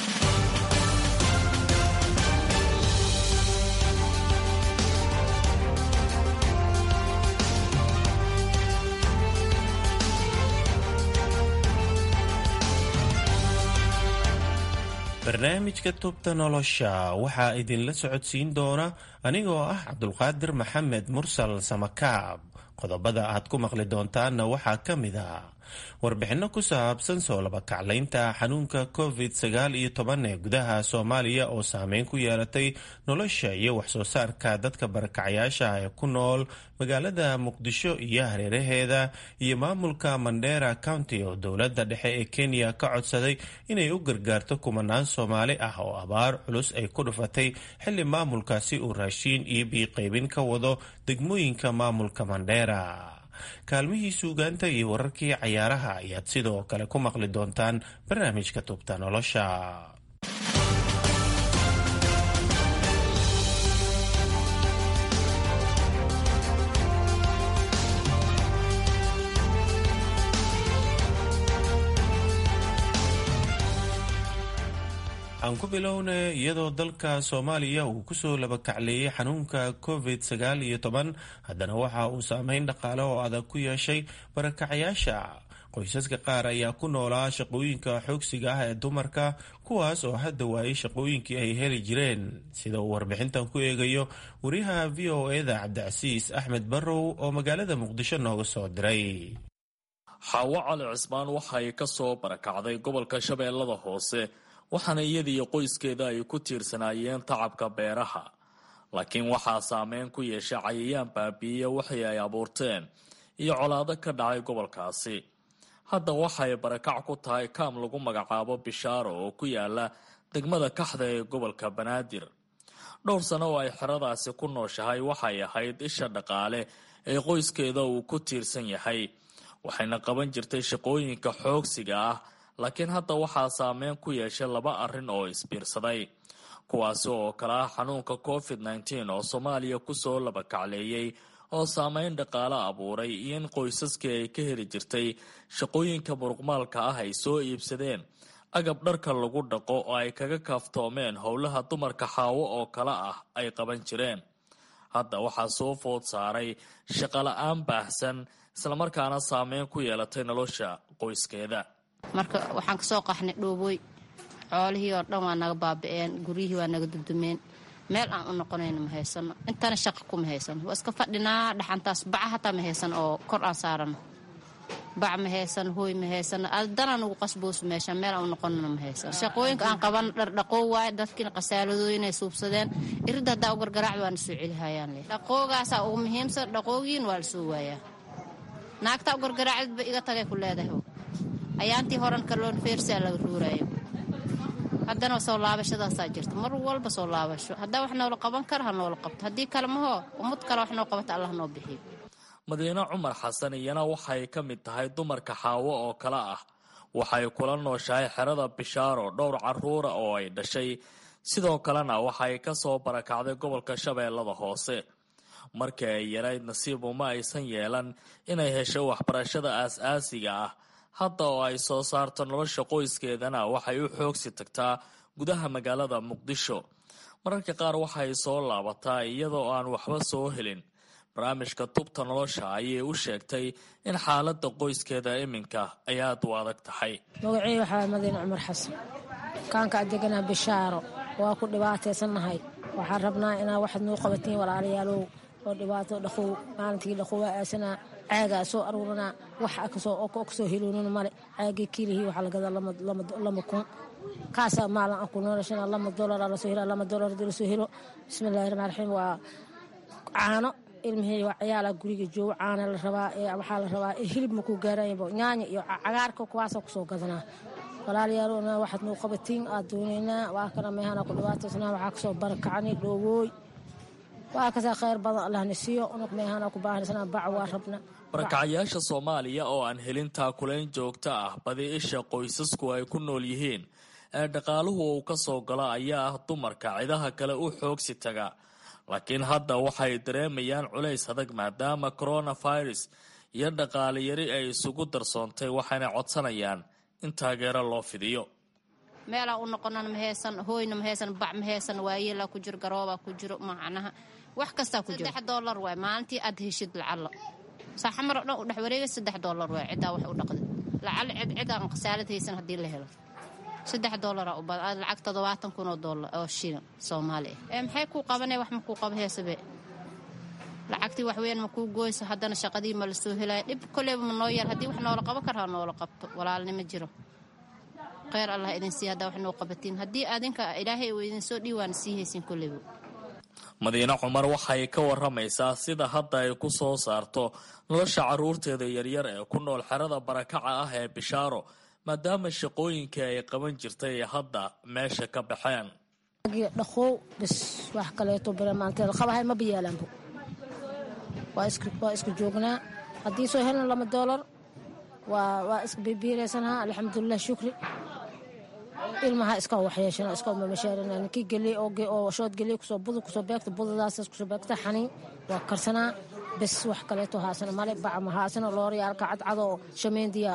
[SPEAKER 12] barnaamijka tubta nolosha waxaa idinla socodsiin doona anigoo ah Cabdulqaadir Maxamed Mursal Samakaab. qodobada aad ku maqli doontaanna waxaa ka mid ah warbixino ku saabsan soo labakaclaynta xanuunka COVID-19 ee gudaha Soomaaliya oo saameyn ku yeelatay nolosha iyo wax soo saarka dadka barakacayaasha ee ku nool magaalada Muqdisho iyo hareeraheeda, iyo maamulka Mandera County oo dowladda dhexe ee Kenya ka codsaday inay u gargaarto kumanaan Soomaali ah oo abaar culus ay ku dhufatay xilli maamulkaasi uu raashiin iyo biyo-qaybin ka wado degmooyinka maamulka Mandera. kaalmihii suugaanta iyo wararkii cayaaraha ayaad sidoo kale ku maqli doontaan barnaamijka tubta nolosha. aan ku bilownay iyadoo dalka Soomaaliya uu kusoo labakacleeyay xanuunka COVID-19 haddana waxa uu saameyn dhaqaale oo adag ku yeeshay barakacayaasha. qoysaska qaar ayaa ku noolaa shaqooyinka xoogsiga ah ee dumarka, kuwaas oo hadda waayay shaqooyinkii ay heli jireen, sida uu warbixintan ku eegayo wariyaha v o a-da Cabdicasiis Axmed Barrow oo magaalada Muqdisho nooga soo diray.
[SPEAKER 13] Xaawo Cali Cismaan waxay ka soo barakacday gobolka Shabeellada Hoose, waxaana iyadiiyo qoyskeeda ay ku tiirsanaayeen tacabka beeraha, laakiin waxaa saameyn ku yeeshay cayayaan baabi'iya wixii ay abuurteen iyo colaado ka dhacay gobolkaasi. hadda waxay barakac ku tahay kaam lagu magacaabo Bishaaro oo ku yaala degmada Kaxda ee gobolka Banaadir. dhowr sano oo ay xeradaasi ku nooshahay waxay ahayd isha dhaqaale ee qoyskeeda uu ku tiirsan yahay, waxayna qaban jirtay shaqooyinka xoogsiga ah, laakiin hadda waxaa saameyn ku yeeshay laba arrin oo isbiirsaday, kuwaasi oo kala ah xanuunka COVID-19 oo Soomaaliya kusoo labakacleeyay oo saameyn dhaqaale abuuray, iyo in qoysaskii ay ka heli jirtay shaqooyinka muruqmaalka ah ay soo iibsadeen agab dharka lagu dhaqo oo ay kaga kaaftoomeen howlaha dumarka Xaawo oo kale ah ay qaban jireen. hadda waxaa soo food saaray shaqo-la'aan baahsan, islamarkaana saameyn ku yeelatay nolosha qoyskeeda.
[SPEAKER 14] marka waxaan ka soo qaxnay Dhoobooy, xoolihii oo dhan waa naga baabi'een, guryihii waa naga dudumeen, meel aan u noqonayna ma haysano, intana shaqo kuma haysano, waa iska fadhinaa dhaxantaas. baca hataa ma haysan oo kor aan saarano, bac ma haysan, hooy ma haysan, adana nagu qasboos meesha meel aan u noqonana ma haysan. shaqooyinka aan qaban dhaqoo waaye, dadkiina qasaaladooyin ay suubsadeen, irid haddaa u gargaraac waana soo celihayaan le. dhaqoogaasaa ugu muhiimsan, dhaqoogiin waa la soo waayaa. naagtaa u gargaraacdba iga tagay ku leedahay, ayaantii horan kaloon feersaa laga ruuraayo. haddana soo laabashadaasaa jirta, mar walba soo laabasho. haddaa wax noola qaban kara ha noola qabto, haddii kale mahoo ummad kale wax noo qabata allah noo bixiyo.
[SPEAKER 13] Madiine Cumar Xasan iyana waxay ka mid tahay dumarka Xaawo oo kale ah, waxay kula nooshahay xerada Bishaaro dhowr caruura oo ay dhashay, sidoo kalena waxay ka soo barakacday gobolka shabeellada hoose. markii ay yarayd nasiib uma aysan yeelan inay hesho waxbarashada aas-aasiga ah. hadda oo ay soo saarto nolosha qoyskeedana waxay u xoogsi tagtaa gudaha magaalada muqdisho. mararka qaar waxay soo laabataa iyadoo aan waxba soo helin. barnaamijka tubta nolosha ayay u sheegtay in xaaladda qoyskeeda iminka ay aad u adag tahay.
[SPEAKER 15] magacii waxaa madiine cumar xasan, kaankaa deganaa bishaaro. waa ku dhibaataysannahay. waxaan rabnaa inaa waxaad nuu qabatiin walaalayaalow oo dhibaato dhaqow. maalintii dhaqow waa aasanaa, caagaa soo aruuranaa, wax kasoo heloonina male. caagii kiilihii waxaa lagadaa lama kun. kaasaa maalin aan ku noolashana $2 lasoo hela. $2 hadii lasoo helo, bismillahi raxmaan raxiim, waa caano ilmihii waa ciyaala guriga joogo. caana la rabaa, waxaa la rabaa hilib makuu gaarayba, nyaanya iyo cagaarka kuwaasa kusoo gadanaa. walaalyaaloona waxaad nuu qabatiin aad doonaynaa. waa kana meehana ku dhibaataysnaa, waxaa kasoo barakacnay dhoowooy. waa kasaa khayr badan allahna siiyo. unug meehana ku baahnaysnaa, bac waa rabna.
[SPEAKER 13] barakacayaasha Soomaaliya oo aan helin taakulayn joogto ah badi isha qoysasku ay ku nool yihiin ee dhaqaaluhu uu ka soo galo ayaa ah dumarka ciidaha kale u xoogsi taga. laakiin hadda waxay dareemayaan culays adag maadaama coronavirus iyo dhaqaale yari ay isugu darsoontay. waxayna codsanayaan in taageero loo fidiyo.
[SPEAKER 14] meelaa u noqonan ma haysan, hooyna ma haysan, bac ma haysan, waayeelaa ku jiro, garoobaa ku jiro, macnaha wax kastaa ku jiro. $3 waay maalintii aad heshid lacalo. saaxamar oo dhan u dhex wareega $3 waay ciddaa wax u dhaqday. lacalo cid aan khasaalad haysan haddii la helo $3 u badan. lacag $70,000 oo shilin Soomaali ah. maxay kuu qabanay? wax ma kuu qaba heesabe. lacagtii wax weyn ma kuu gooyso, haddana shaqadii ma la soo helaya. dhib koleyba ma noo yar. haddii wax noola qaban karaa noola qabto. walaalnimo jiro. khayr allah idin sii haddaa wax noo qabatiin. haddii adinka ilaahay uu idin soo dhiiwaan sii haysin koleyba.
[SPEAKER 13] Madiine Cumar waxay ka waramaysaa sida hadda ay ku soo saarto nolosha caruurteeda yaryar ee ku nool xerada barakaca ah ee Bishaaro, maadaama shaqooyinkii ay qaban jirtay ay hadda meesha ka baxeen.
[SPEAKER 15] dhaqow bis wax kaleeto baramaanteeda qabahay ma biyaalanbo. waa isku joognaa. haddii soo helna $2 waa iska bibiiraysanaa. alxamdulilah shukri. ilmaha iska waxyeeshana iska mashaarina. ninkii geley oo shood geley kusoo beegta budadaas kusoo beegta xaniin waa karsanaa. bes wax kaleeto haasana male. bacma haasana looriyaalka cadcado shameendiya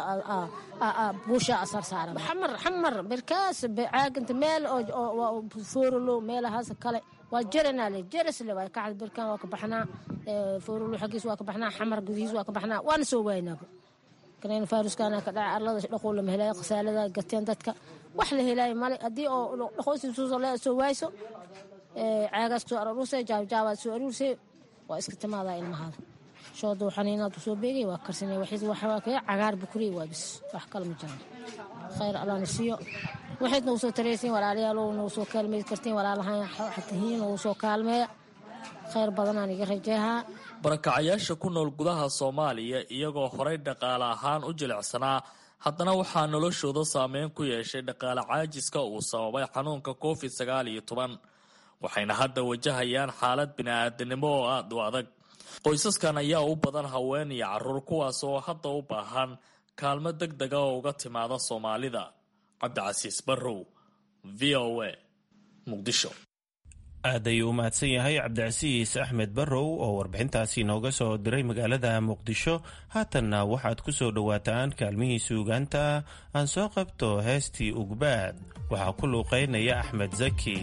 [SPEAKER 15] buusha asar saaran. xamar berkaas caaganta meel oo foorolo meelahaas kale waa jaranale jarasle waa ka berkaan waa ka baxnaa. foorolo xagiis waa ka baxnaa. xamar gudihiis waa ka baxnaa. waana soo waynaaba. kanayna faaruskaana ka dhaca arlada dhaqow lama helaayo. khasaalada gateen dadka wax la helaayo male. haddii oo dhaqoysiisuusa soo waayso caagaas soo aruursay jaabjaabaad soo aruursay waa iska timaadaa ilmahaada. shooduu xaniinaad u soo beegay waa karsanay. waxaa kaya cagaar bukuriy waa bis wax kale ma jiraan. khayr allahna siiyo. waxayd nagu soo taraysiin walaalayaalow nagu soo kaalmeey kartiin. walaalahaan xatahiin nagu soo kaalmeeya. khayr badanaan iga rajeehaa.
[SPEAKER 13] barakacayaasha ku nool gudaha Soomaaliya iyagoo horay dhaqaale ahaan u jilicsanaa, haddana waxaa noloshooda saameyn ku yeeshay dhaqaale caajiska uu sababay xanuunka COVID-19. waxayna hadda wajahayaan xaalad bini'aadanimo oo aad u adag. qoysaskan ayaa u badan haween iyo carruur, kuwaas oo hadda u baahan kaalmo degdega oo uga timaada Soomaalida. Cabdicasiis Barrow, VOA, Muqdisho.
[SPEAKER 12] aad ayuu u mahadsan yahay cabdicasiis axmed barrow oo warbixintaasi nooga soo diray magaalada muqdisho. haatanna waxaad ku soo dhowaataan kaalmihii suugaanta. aan soo qabto heestii ugbaad. waxaa ku luuqaynaya axmed zaki.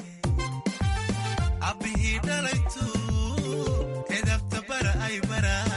[SPEAKER 16] abihii dhalaytu edabta bara ay bara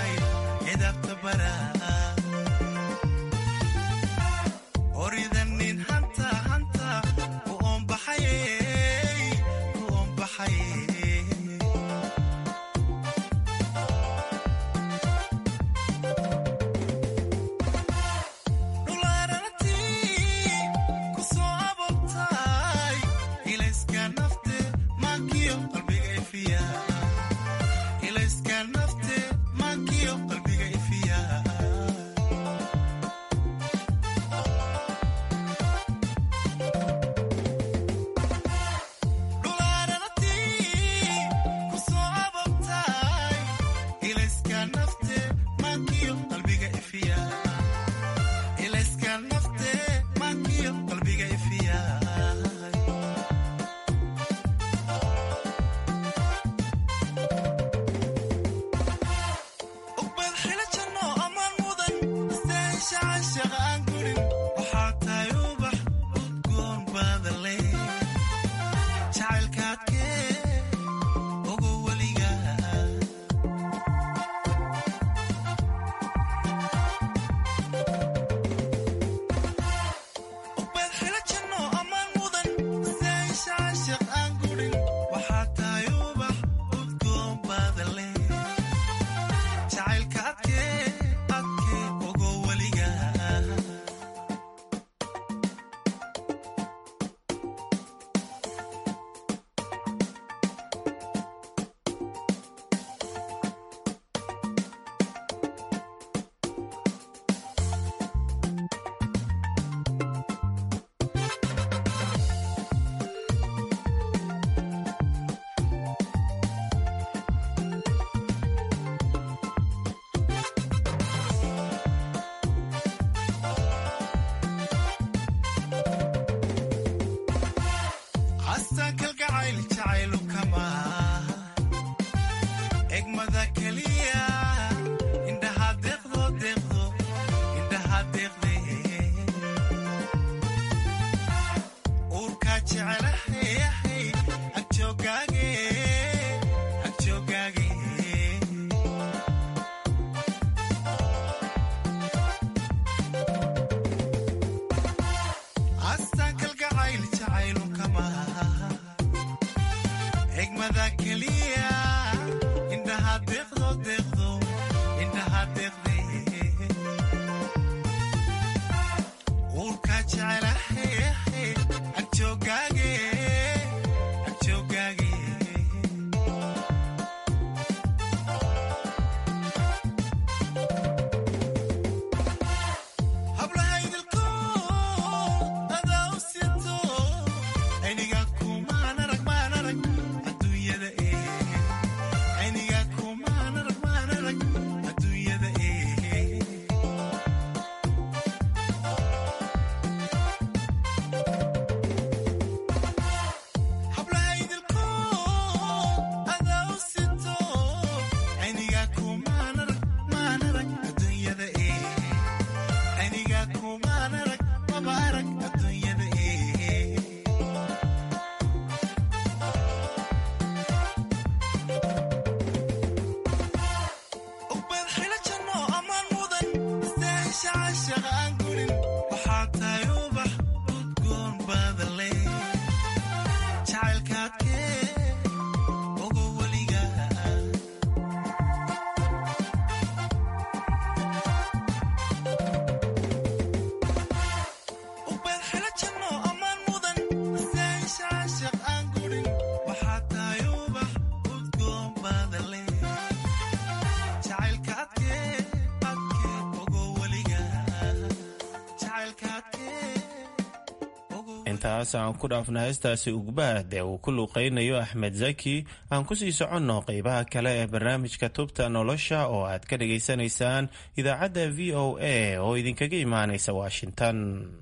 [SPEAKER 12] intaas aan ku dhaafna heestaasi ugbaad ee uu ku luuqaynayo axmed zaki aan kusii soconno qaybaha kale ee barnaamijka tubta nolosha oo aad ka dhagaysanaysaan idaacadda v o a oo idinkaga imaanaysa washington.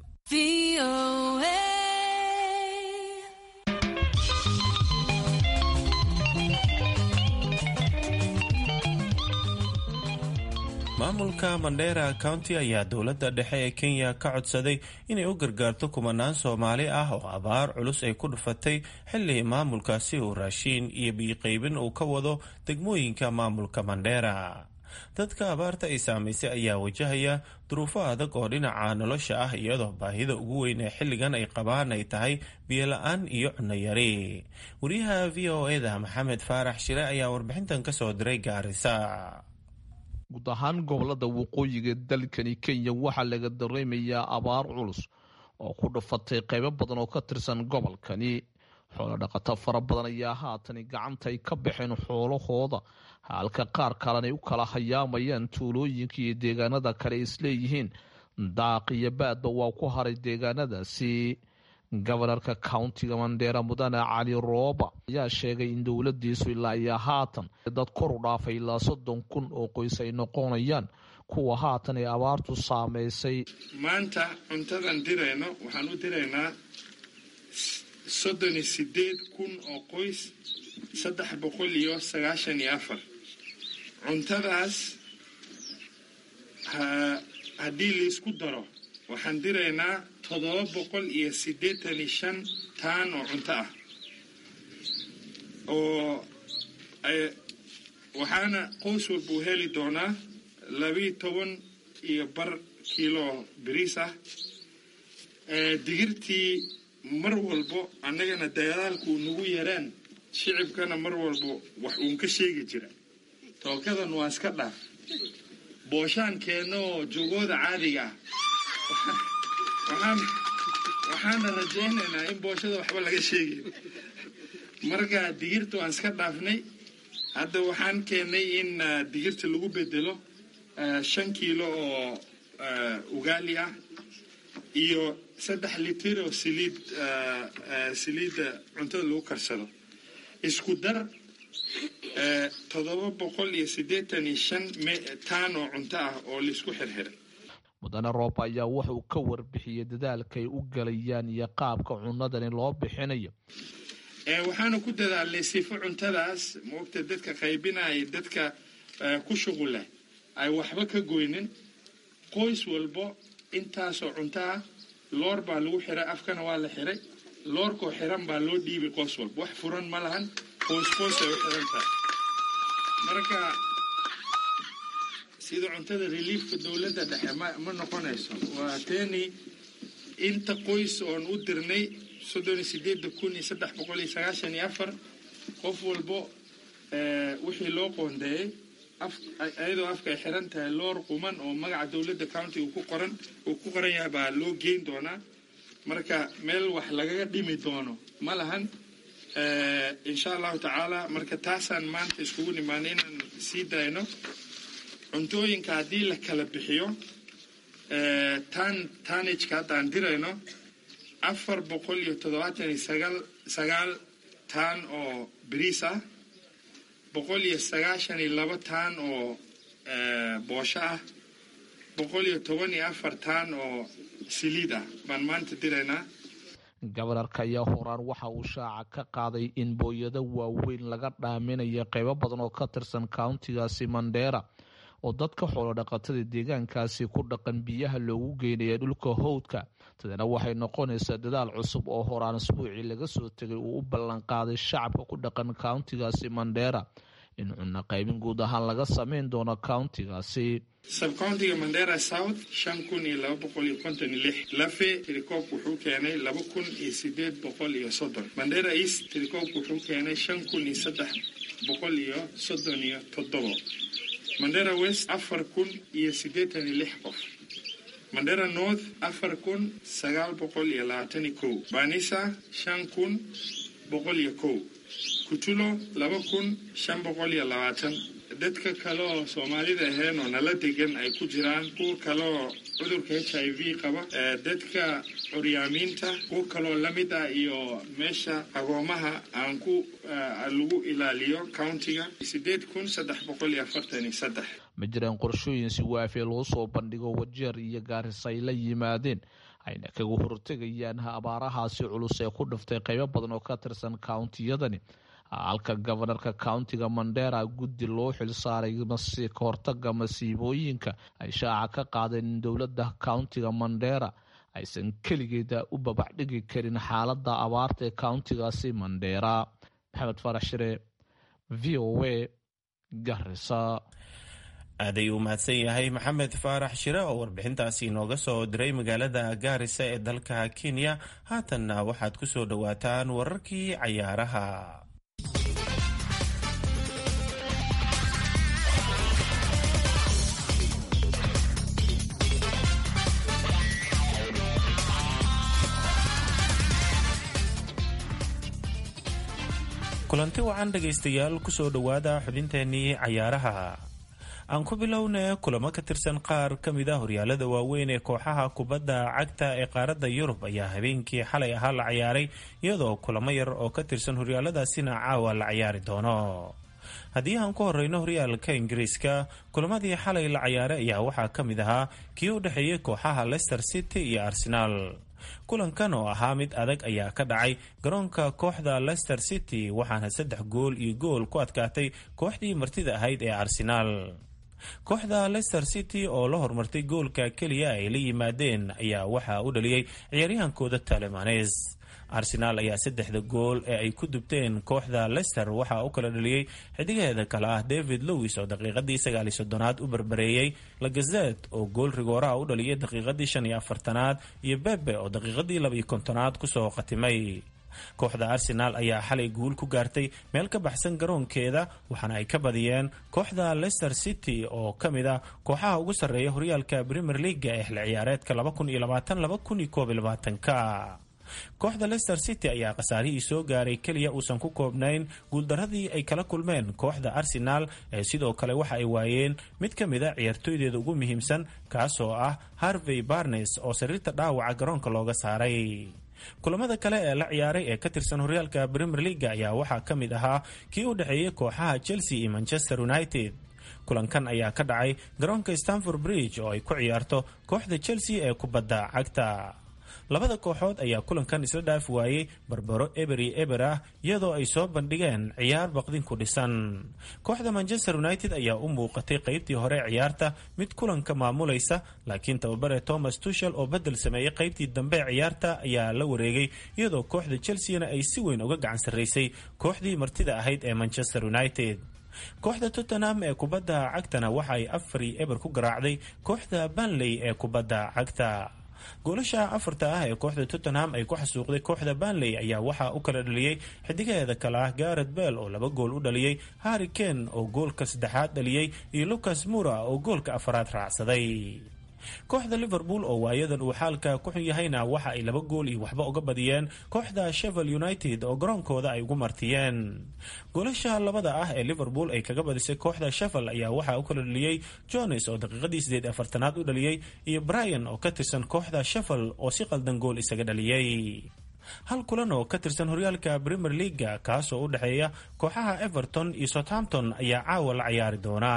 [SPEAKER 12] maamulka Mandera County ayaa dowladda dhexe ee Kenya ka codsaday inay u gargaarto kumanaan Soomaali ah oo abaar culus ay ku dhufatay xilli maamulkaasi uu raashin iyo biyo qaybin uu ka wado degmooyinka maamulka Mandera. dadka abaarta ay saamaysay ayaa wajahaya duruufo adag oo dhinaca nolosha ah iyadoo baahida ugu weyn ee xilligan ay qabaan ay tahay biyo la'aan iyo cunno yari. wariyaha VOA-da Maxamed Faarax Shire ayaa warbixintan ka soo diray Gaarisa.
[SPEAKER 16] guud ahaan gobolada waqooyiga dalkani Kenya waxaa laga dareemayaa abaar culus oo ku dhufatay qaybo badan oo ka tirsan gobolkani. xoolo dhaqato fara badan ayaa haatan gacanta ay ka baxeen xoolahooda halka qaar kalena ay u kala hayaamayaan tuulooyinka iyo deegaanada kale isleeyihiin daaq iyo baadba waa ku haray deegaanadaasi. gobanarka countiga Mandera Mudane Cali Rooba ayaa sheegay in dowladiisu ilaa iyo haatan dad kor u dhaafay ilaa 30,000 oo qoys ay noqonayaan kuwa haatan ay abaartu saameysay.
[SPEAKER 17] maanta cuntadan dirayno waxaan u diraynaa 38,000 oo qoys 394. cuntadaas haddii laisku daro waxaan diraynaa 785 taan oo cunto ah oo waxaana qoys walba u heli doonaa 12 kiilo bariis ah. digirtii mar walbo annagana dagaalku nagu yaraan shicibkana mar walbo wax uun ka sheegi jira tookadan waa iska dhaaf booshaankeena oo joogooda caadiga ah waxaana rajaynaynaa in booshada waxba laga sheegayo. marka digirta waan iska dhaafnay. hadda waxaan keenay in digirta lagu bedelo 5 kiilo oo ugali ah iyo 3 litir oo saliida cuntada lagu karsado. isku dar 785 taan oo cunto ah oo laisku xirxiray.
[SPEAKER 16] mudane Roob ayaa wuxuu ka warbixiyay dadaalka ay u galayaan iyo qaabka cunnadan loo bixinayo.
[SPEAKER 17] waxaanu ku dadaalnay sifo cuntadaas moogta dadka qaybinaya dadka ku shuqul leh ay waxba ka goynin. qoys walbo intaasoo cunto ah loor baa lagu xiray, afkana waa la xiray. loorkoo xiran baa loo dhiibay qoys walba, wax furan ma lahan, qoys ay u xiran tahay. marka sida cuntada reliefka dowladda dhexe ma noqonayso. waa teeni inta qoys oon u dirnay 38,394 qof walbo wixii loo qoondeeyey ayadoo afka ay xiran tahay loor quman oo magaca dowladda county uu ku qoran yahay baa loo geyn doonaa. marka meel wax lagaga dhimi doono ma lahan insha allahu tacaala. marka taasaan maanta iskugu nimaanay inaan sii dayno cuntooyinka haddii la kala bixiyo. tanajka hadda aan dirayno 479 taan oo bariis ah, 192 taan oo boosho ah, 114 taan oo saliid ah baan maanta diraynaa.
[SPEAKER 16] gobanarka ayaa horaan waxa uu shaaca ka qaaday in booyado waaweyn laga dhaaminayo qaybo badan oo ka tirsan countigaasi Mandera oo dadka xoolo dhaqatada deegaankaasi ku dhaqan biyaha loogu geenayo dhulka howdka. tadana waxay noqonaysaa dadaal cusub oo horaan isbuucii laga soo tegay uu u ballan qaaday shacabka ku dhaqan countigaasi Mandera in cunno qaybin guud ahaan laga sameyn doono countigaasi.
[SPEAKER 17] subcountiga Mandera South 5,256 lafe tirikoobku wuxuu keenay 2,830. Mandera East tirikoobku wuxuu keenay 5,337. Mandera West 4,086 qof. Mandera North 4,921. Banisa 5,101. Kutulo 2,520. dadka kale oo Soomaalida ahayn oo nala degan ay ku jiraan, kuwa kale oo cudurka HIV qaba, dadka curyaamiinta, kuwa kale oo lamid ah iyo meesha agoomaha aan ku lagu ilaaliyo countiga 8,343.
[SPEAKER 16] ma jiraan qorshooyin si waafiya loo soo bandhigo Wajeer iyo Gaarisa ay la yimaadeen ayna kaga hortagayaan abaarahaasi culus ee ku dhuftay qaybo badan oo ka tirsan countiyadani. halka gobanarka countiga Mandera guddi loo xilsaaray ka hortaga masiibooyinka ay shaaca ka qaadeen in dowladda countiga Mandera aysan keligeeda u babacdhigi karin xaaladda abaarta ee countigaasi Mandera. Maxamed Farax Shire, VOA, Garissa.
[SPEAKER 12] aaday u mahadsan yahay maxamed faarax shire oo warbixintaasi inooga soo diray magaalada Gaarisa ee dalka Kenya. haatanna waxaad ku soo dhawaataan wararkii cayaaraha. kulanti wacan dhegaystayaal kusoo dhowaada xubinteenii cayaaraha. aan ku bilowna kulamo ka tirsan qaar ka mid a horyaalada waaweyn ee kooxaha kubadda cagta ee qaaradda Yurub ayaa habeenkii xalay ahaa la ciyaaray, iyadoo kulamo yar oo ka tirsan horyaaladaasina caawa la ciyaari doono. haddii aan ku horeyno horyaalka Ingiriiska, kulamadii xalay la ciyaaray ayaa waxaa ka mid ahaa kii u dhexeeyay kooxaha Leicester City iyo Arsenal. kulankan oo ahaa mid adag ayaa ka dhacay garoonka kooxda Leicester City, waxaana 3 gool iyo gool ku adkaatay kooxdii martida ahayd ee Arsenal. kooxda Leicester City oo la hormartay goolka keliya ay la yimaadeen ayaa waxaa u dhaliyay ciyaaryahankooda Tielemans. Arsenal ayaa 3 gool ee ay ku dubteen kooxda Leicester waxaa u kala dhaliyay xidigaheeda kale ah David Lewis oo daqiiqadii 39aad u barbareeyay, Lacazette oo gool rigooraha u dhaliyay daqiiqadii 45aad iyo Pepe oo daqiiqadii 52aad kusoo qatimay. kooxda Arsenal ayaa xalay guul ku gaartay meel ka baxsan garoonkeeda, waxaana ay ka badiyeen kooxda Leicester City oo ka mid ah kooxaha ugu sarreeya horyaalka Premier League ee xilli ciyaareedka 2020-2021. kooxda Leicester City ayaa khasaarihii soo gaaray keliya uusan ku koobnayn guuldaradii ay kala kulmeen kooxda Arsenal ee sidoo kale waxa ay waayeen mid ka mid a ciyaartooydeeda ugu muhiimsan, kaasoo ah Harvey Barnes oo sariirta dhaawaca garoonka looga saaray. kulamada kale ee la ciyaaray ee ka tirsan horyaalka Premier League ayaa waxaa ka mid ahaa kii u dhexeeyay kooxaha Chelsea iyo Manchester United. kulankan ayaa ka dhacay garoonka Stamford Bridge oo ay ku ciyaarto kooxda Chelsea ee kubadda cagta. labada kooxood ayaa kulankan isla dhaafi waayey barbaro eber iyo eber ah iyadoo ay soo bandhigeen ciyaar baqdin ku dhisan. kooxda Manchester United ayaa u muuqatay qaybtii hore ciyaarta mid kulanka maamulaysa, laakiin tababare Thomas Tuchel oo bedel sameeyay qaybtii dambe ciyaarta ayaa la wareegay, iyadoo kooxda Chelsea-na ay si weyn uga gacan sarreysay kooxdii martida ahayd ee Manchester United. kooxda Tottenham ee kubadda cagtana waxa ay 4-0 ku garaacday kooxda Burnley ee kubadda cagta. goolasha afarta ah ee kooxda Tottenham ay ku xasuuqday kooxda Burnley ayaa waxa u kala dhaliyay xidigaheeda kale ah Gareth Bale oo 2 gool u dhaliyay, Harry Kane oo goolka saddexaad dhaliyay iyo Lucas Moura oo goolka afaraad raacsaday. kooxda Liverpool oo waayadan uu xaalka ku xun yahayna waxa ay 2 gool iyo waxba uga badiyeen kooxda Sheffield United oo garoonkooda ay ugu martiyeen. goolasha labada ah ee Liverpool ay kaga badisay kooxda Sheffield ayaa waxa uu kala dhaliyay Jones oo daqiiqadii 48aad u dhaliyay iyo Brian oo ka tirsan kooxda Sheffield oo si qaldan gool isaga dhaliyay. hal kulan oo ka tirsan horyaalka Premier League kaas oo u dhaxeeya kooxaha Everton iyo Southampton ayaa caawa la ciyaari doona.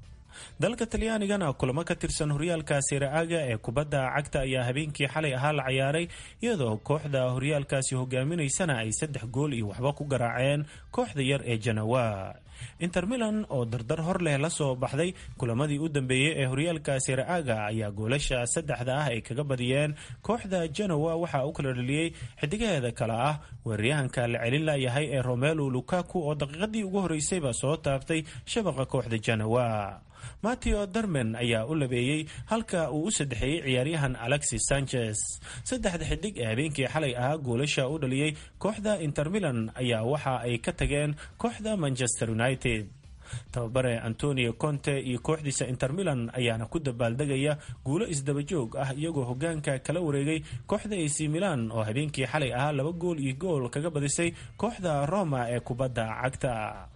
[SPEAKER 12] dalka Talyaanigana kulamo ka tirsan horyaalka Serie A ee kubadda cagta ayaa habeenkii xalay ahaa la ciyaaray, iyadoo kooxda horyaalkaasi hogaaminaysana ay 3 gool iyo waxba ku garaaceen kooxda yar ee Genoa. Inter Milan oo dardar hor leh la soo baxday kulamadii u dambeeyay ee horyaalka Serie A ayaa goolasha saddexda ah ay kaga badiyeen kooxda Genoa waxa uu kala dhaliyay xidigaheeda kale ah weeraryahanka la celin layahay ee Romelu Lukaku oo daqiiqadii ugu horeysayba soo taabtay shabaqa kooxda Genoa. Matteo Darmian ayaa u labeeyay halka uu u saddexeeyay ciyaaryahan Alexis Sanchez. saddexda xidig ee habeenkii xalay ahaa goolasha u dhaliyay kooxda Inter Milan ayaa waxa ay ka tageen kooxda Manchester United. tababare Antonio Conte iyo kooxdiisa Inter Milan ayaana ku dabaaldegaya guulo isdaba joog ah iyagoo hogaanka kala wareegay kooxda AC Milan oo habeenkii xalay ahaa 2 gool iyo gool kaga badisay kooxda Roma ee kubadda cagta.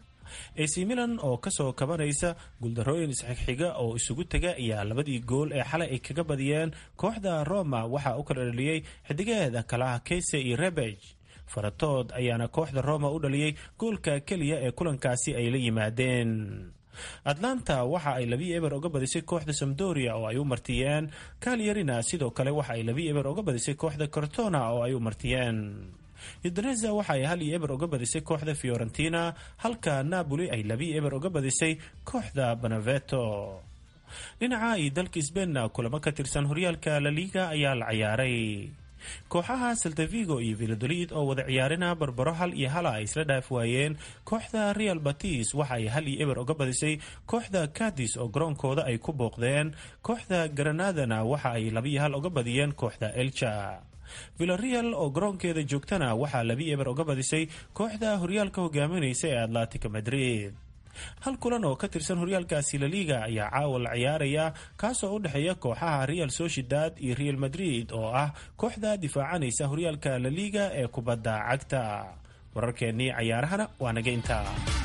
[SPEAKER 12] AC Milan oo kasoo kabanaysa guuldarooyin isxigxiga oo isugu taga ayaa 2 gool ee xalay ay kaga badiyeen kooxda Roma waxa uu kala dhaliyay xidigaheeda kale ah Kese iyo Rebic. faratood ayaana kooxda Roma u dhaliyay goolka kaliya ee kulankaasi ay la yimaadeen. Atlanta waxa ay 2-0 uga badisay kooxda Sampdoria oo ay u martiyeen. Cagliarina sidoo kale waxa ay 2-0 uga badisay kooxda Crotona oo ay u martiyeen. Udinese waxa ay 1-0 uga badisay kooxda Fiorentina, halka Napoli ay 2-0 uga badisay kooxda Benevento. dhinaca iyo dalka Spain kulamo ka tirsan horyaalka La Liga ayaa la ciyaaray. kooxaha Celta Vigo iyo Valladolid oo wada ciyaarina barbaro 1-1 ay isla dhaaf waayeen. kooxda Real Betis waxa ay 1-0 uga badisay kooxda Cadiz oo garoonkooda ay ku booqdeen. kooxda Granadana waxa ay 2-1 uga badiyeen kooxda Elche. Villarreal oo garoonkeeda joogtana waxaa 2-0 uga badisay kooxda horyaalka hogaaminaysa ee Atletico Madrid. hal kulan oo ka tirsan horyaalkaasi La Liga ayaa caawa la ciyaaraya, kaasoo u dhexeeya kooxaha Real Sociedad iyo Real Madrid oo ah kooxda difaacanaysa horyaalka La Liga ee kubadda cagta. wararkeennii ciyaarahana waa naga intaa.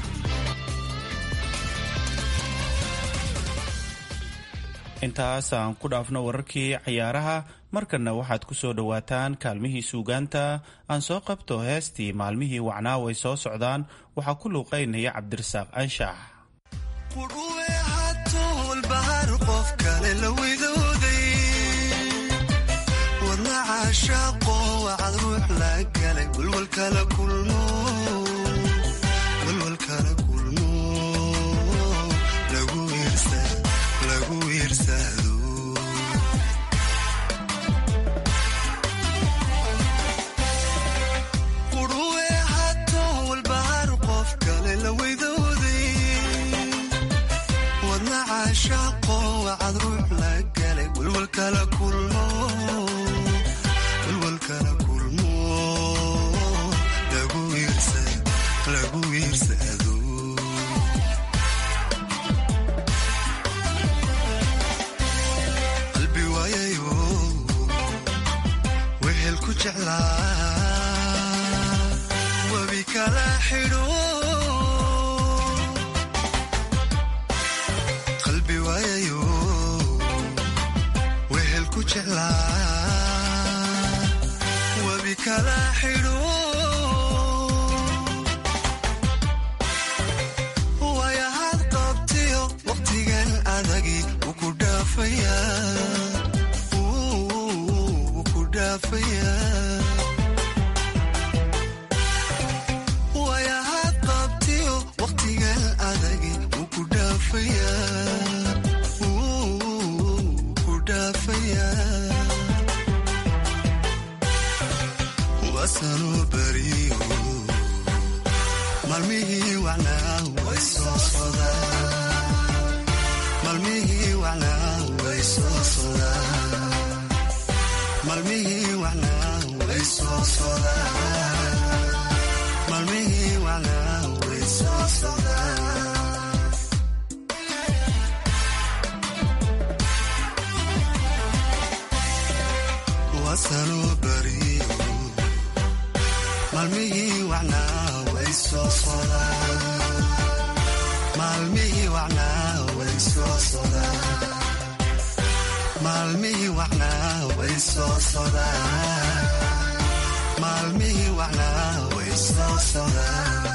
[SPEAKER 12] intaas aan ku dhaafno wararkii ciyaaraha, markana waxaad ku soo dhowaataan kaalmihii suugaanta. aan soo qabto heestii maalmihii wacnaa way soo socdaan, waxaa ku luuqaynaya Cabdirasaaq Anshax.
[SPEAKER 18] dhaafaya wayahaad qabtiyo waqtigan adagi wuu ku dhaafaya ku dhaafaya wasanoo bariyo maalmihii wacnaa way soo sodaan maalmihii wacnaa way soo sodaan maalmihii wacnaa way soo sodaan maalmihii wacnaa way soo sodaan wasanoo bariyo maalmihii wacnaa way soo sodaan maalmihii wacnaa way soo sodaan maalmihii wacnaa way soo sodaan maalmihii wacnaa way soo sodaan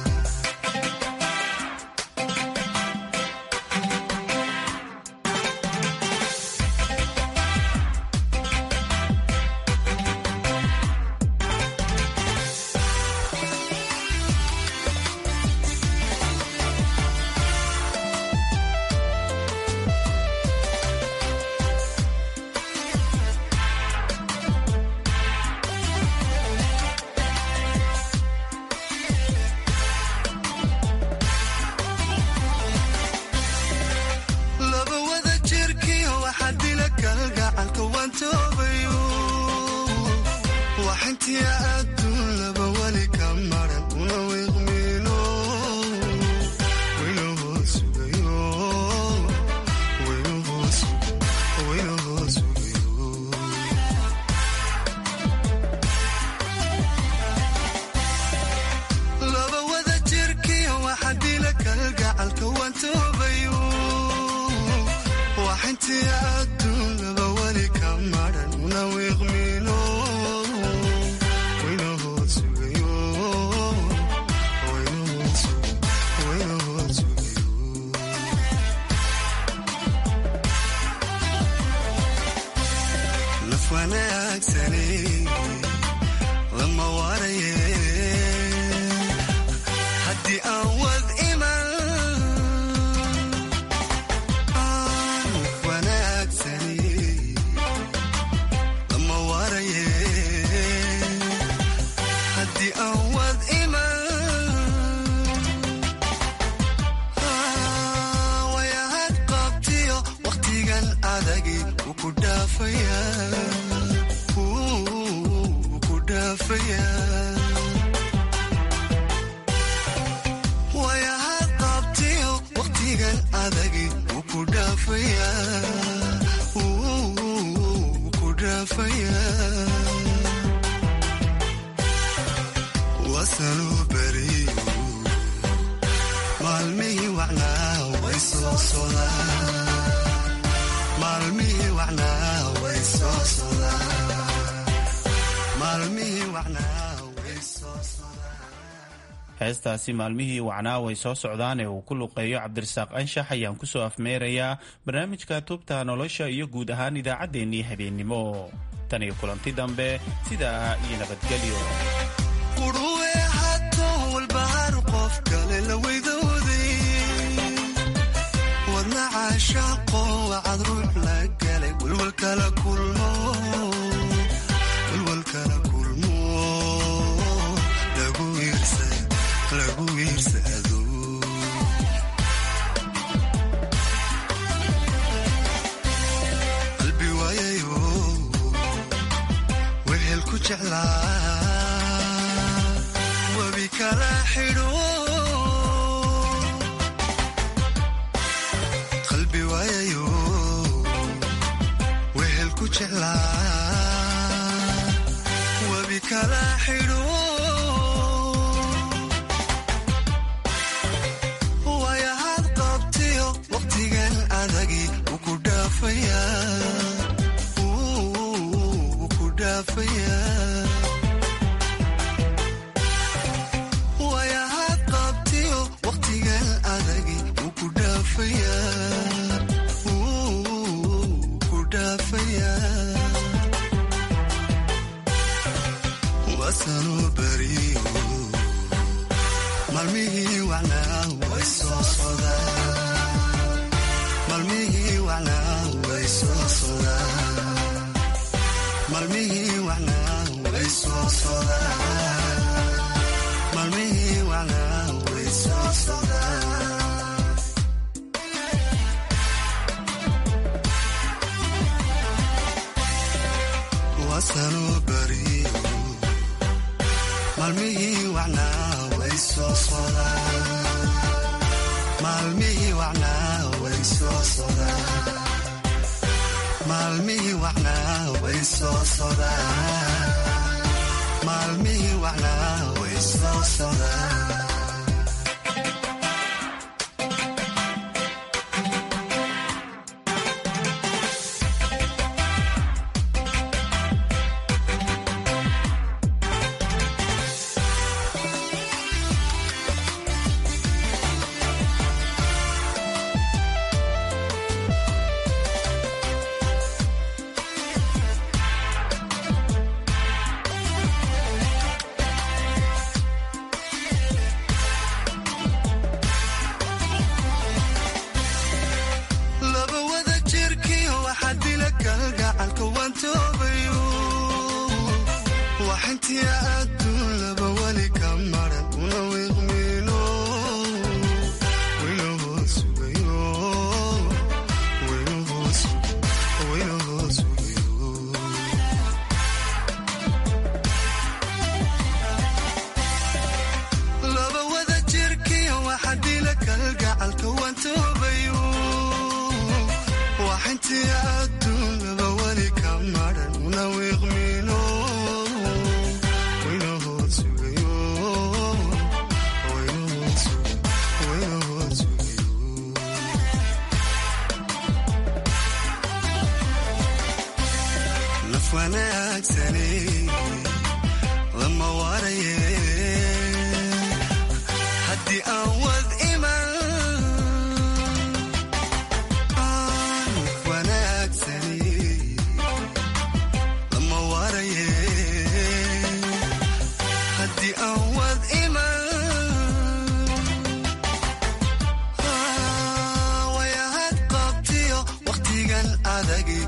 [SPEAKER 12] heestaasi maalmihii wacnaa way soo socdaan ee uu ku luqeeyo cabdirasaaq anshax ayaan kusoo afmeerayaa barnaamijka tubta nolosha iyo guud ahaan idaacaddeenii habeennimo tan iyo kulanti dambe sidaa iyo nabadgelyo
[SPEAKER 18] quruwe hato walbahaar qof kale la weydooday wadna caashaaqo wacad ruux la galay walwalkala kulmo lagu wiirsado qalbi waayayo wehel ku jeclaa webi kala xidho qalbi waayayo wehel ku jeclaa webi kala xidho wayahaad qabtiyo waqtigan adagi wuu ku dhaafaya ku dhaafaya sanoo bariyo maalmihii wacnaa way soo sodaan maalmihii wacnaa way soo sodaan maalmihii wacnaa way soo sodaan maalmihii wacnaa way soo sodaan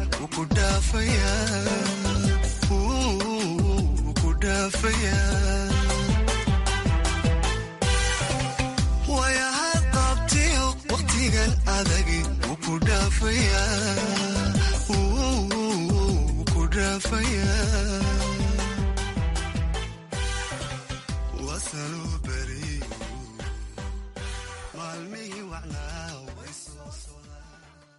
[SPEAKER 18] ku dhaafaya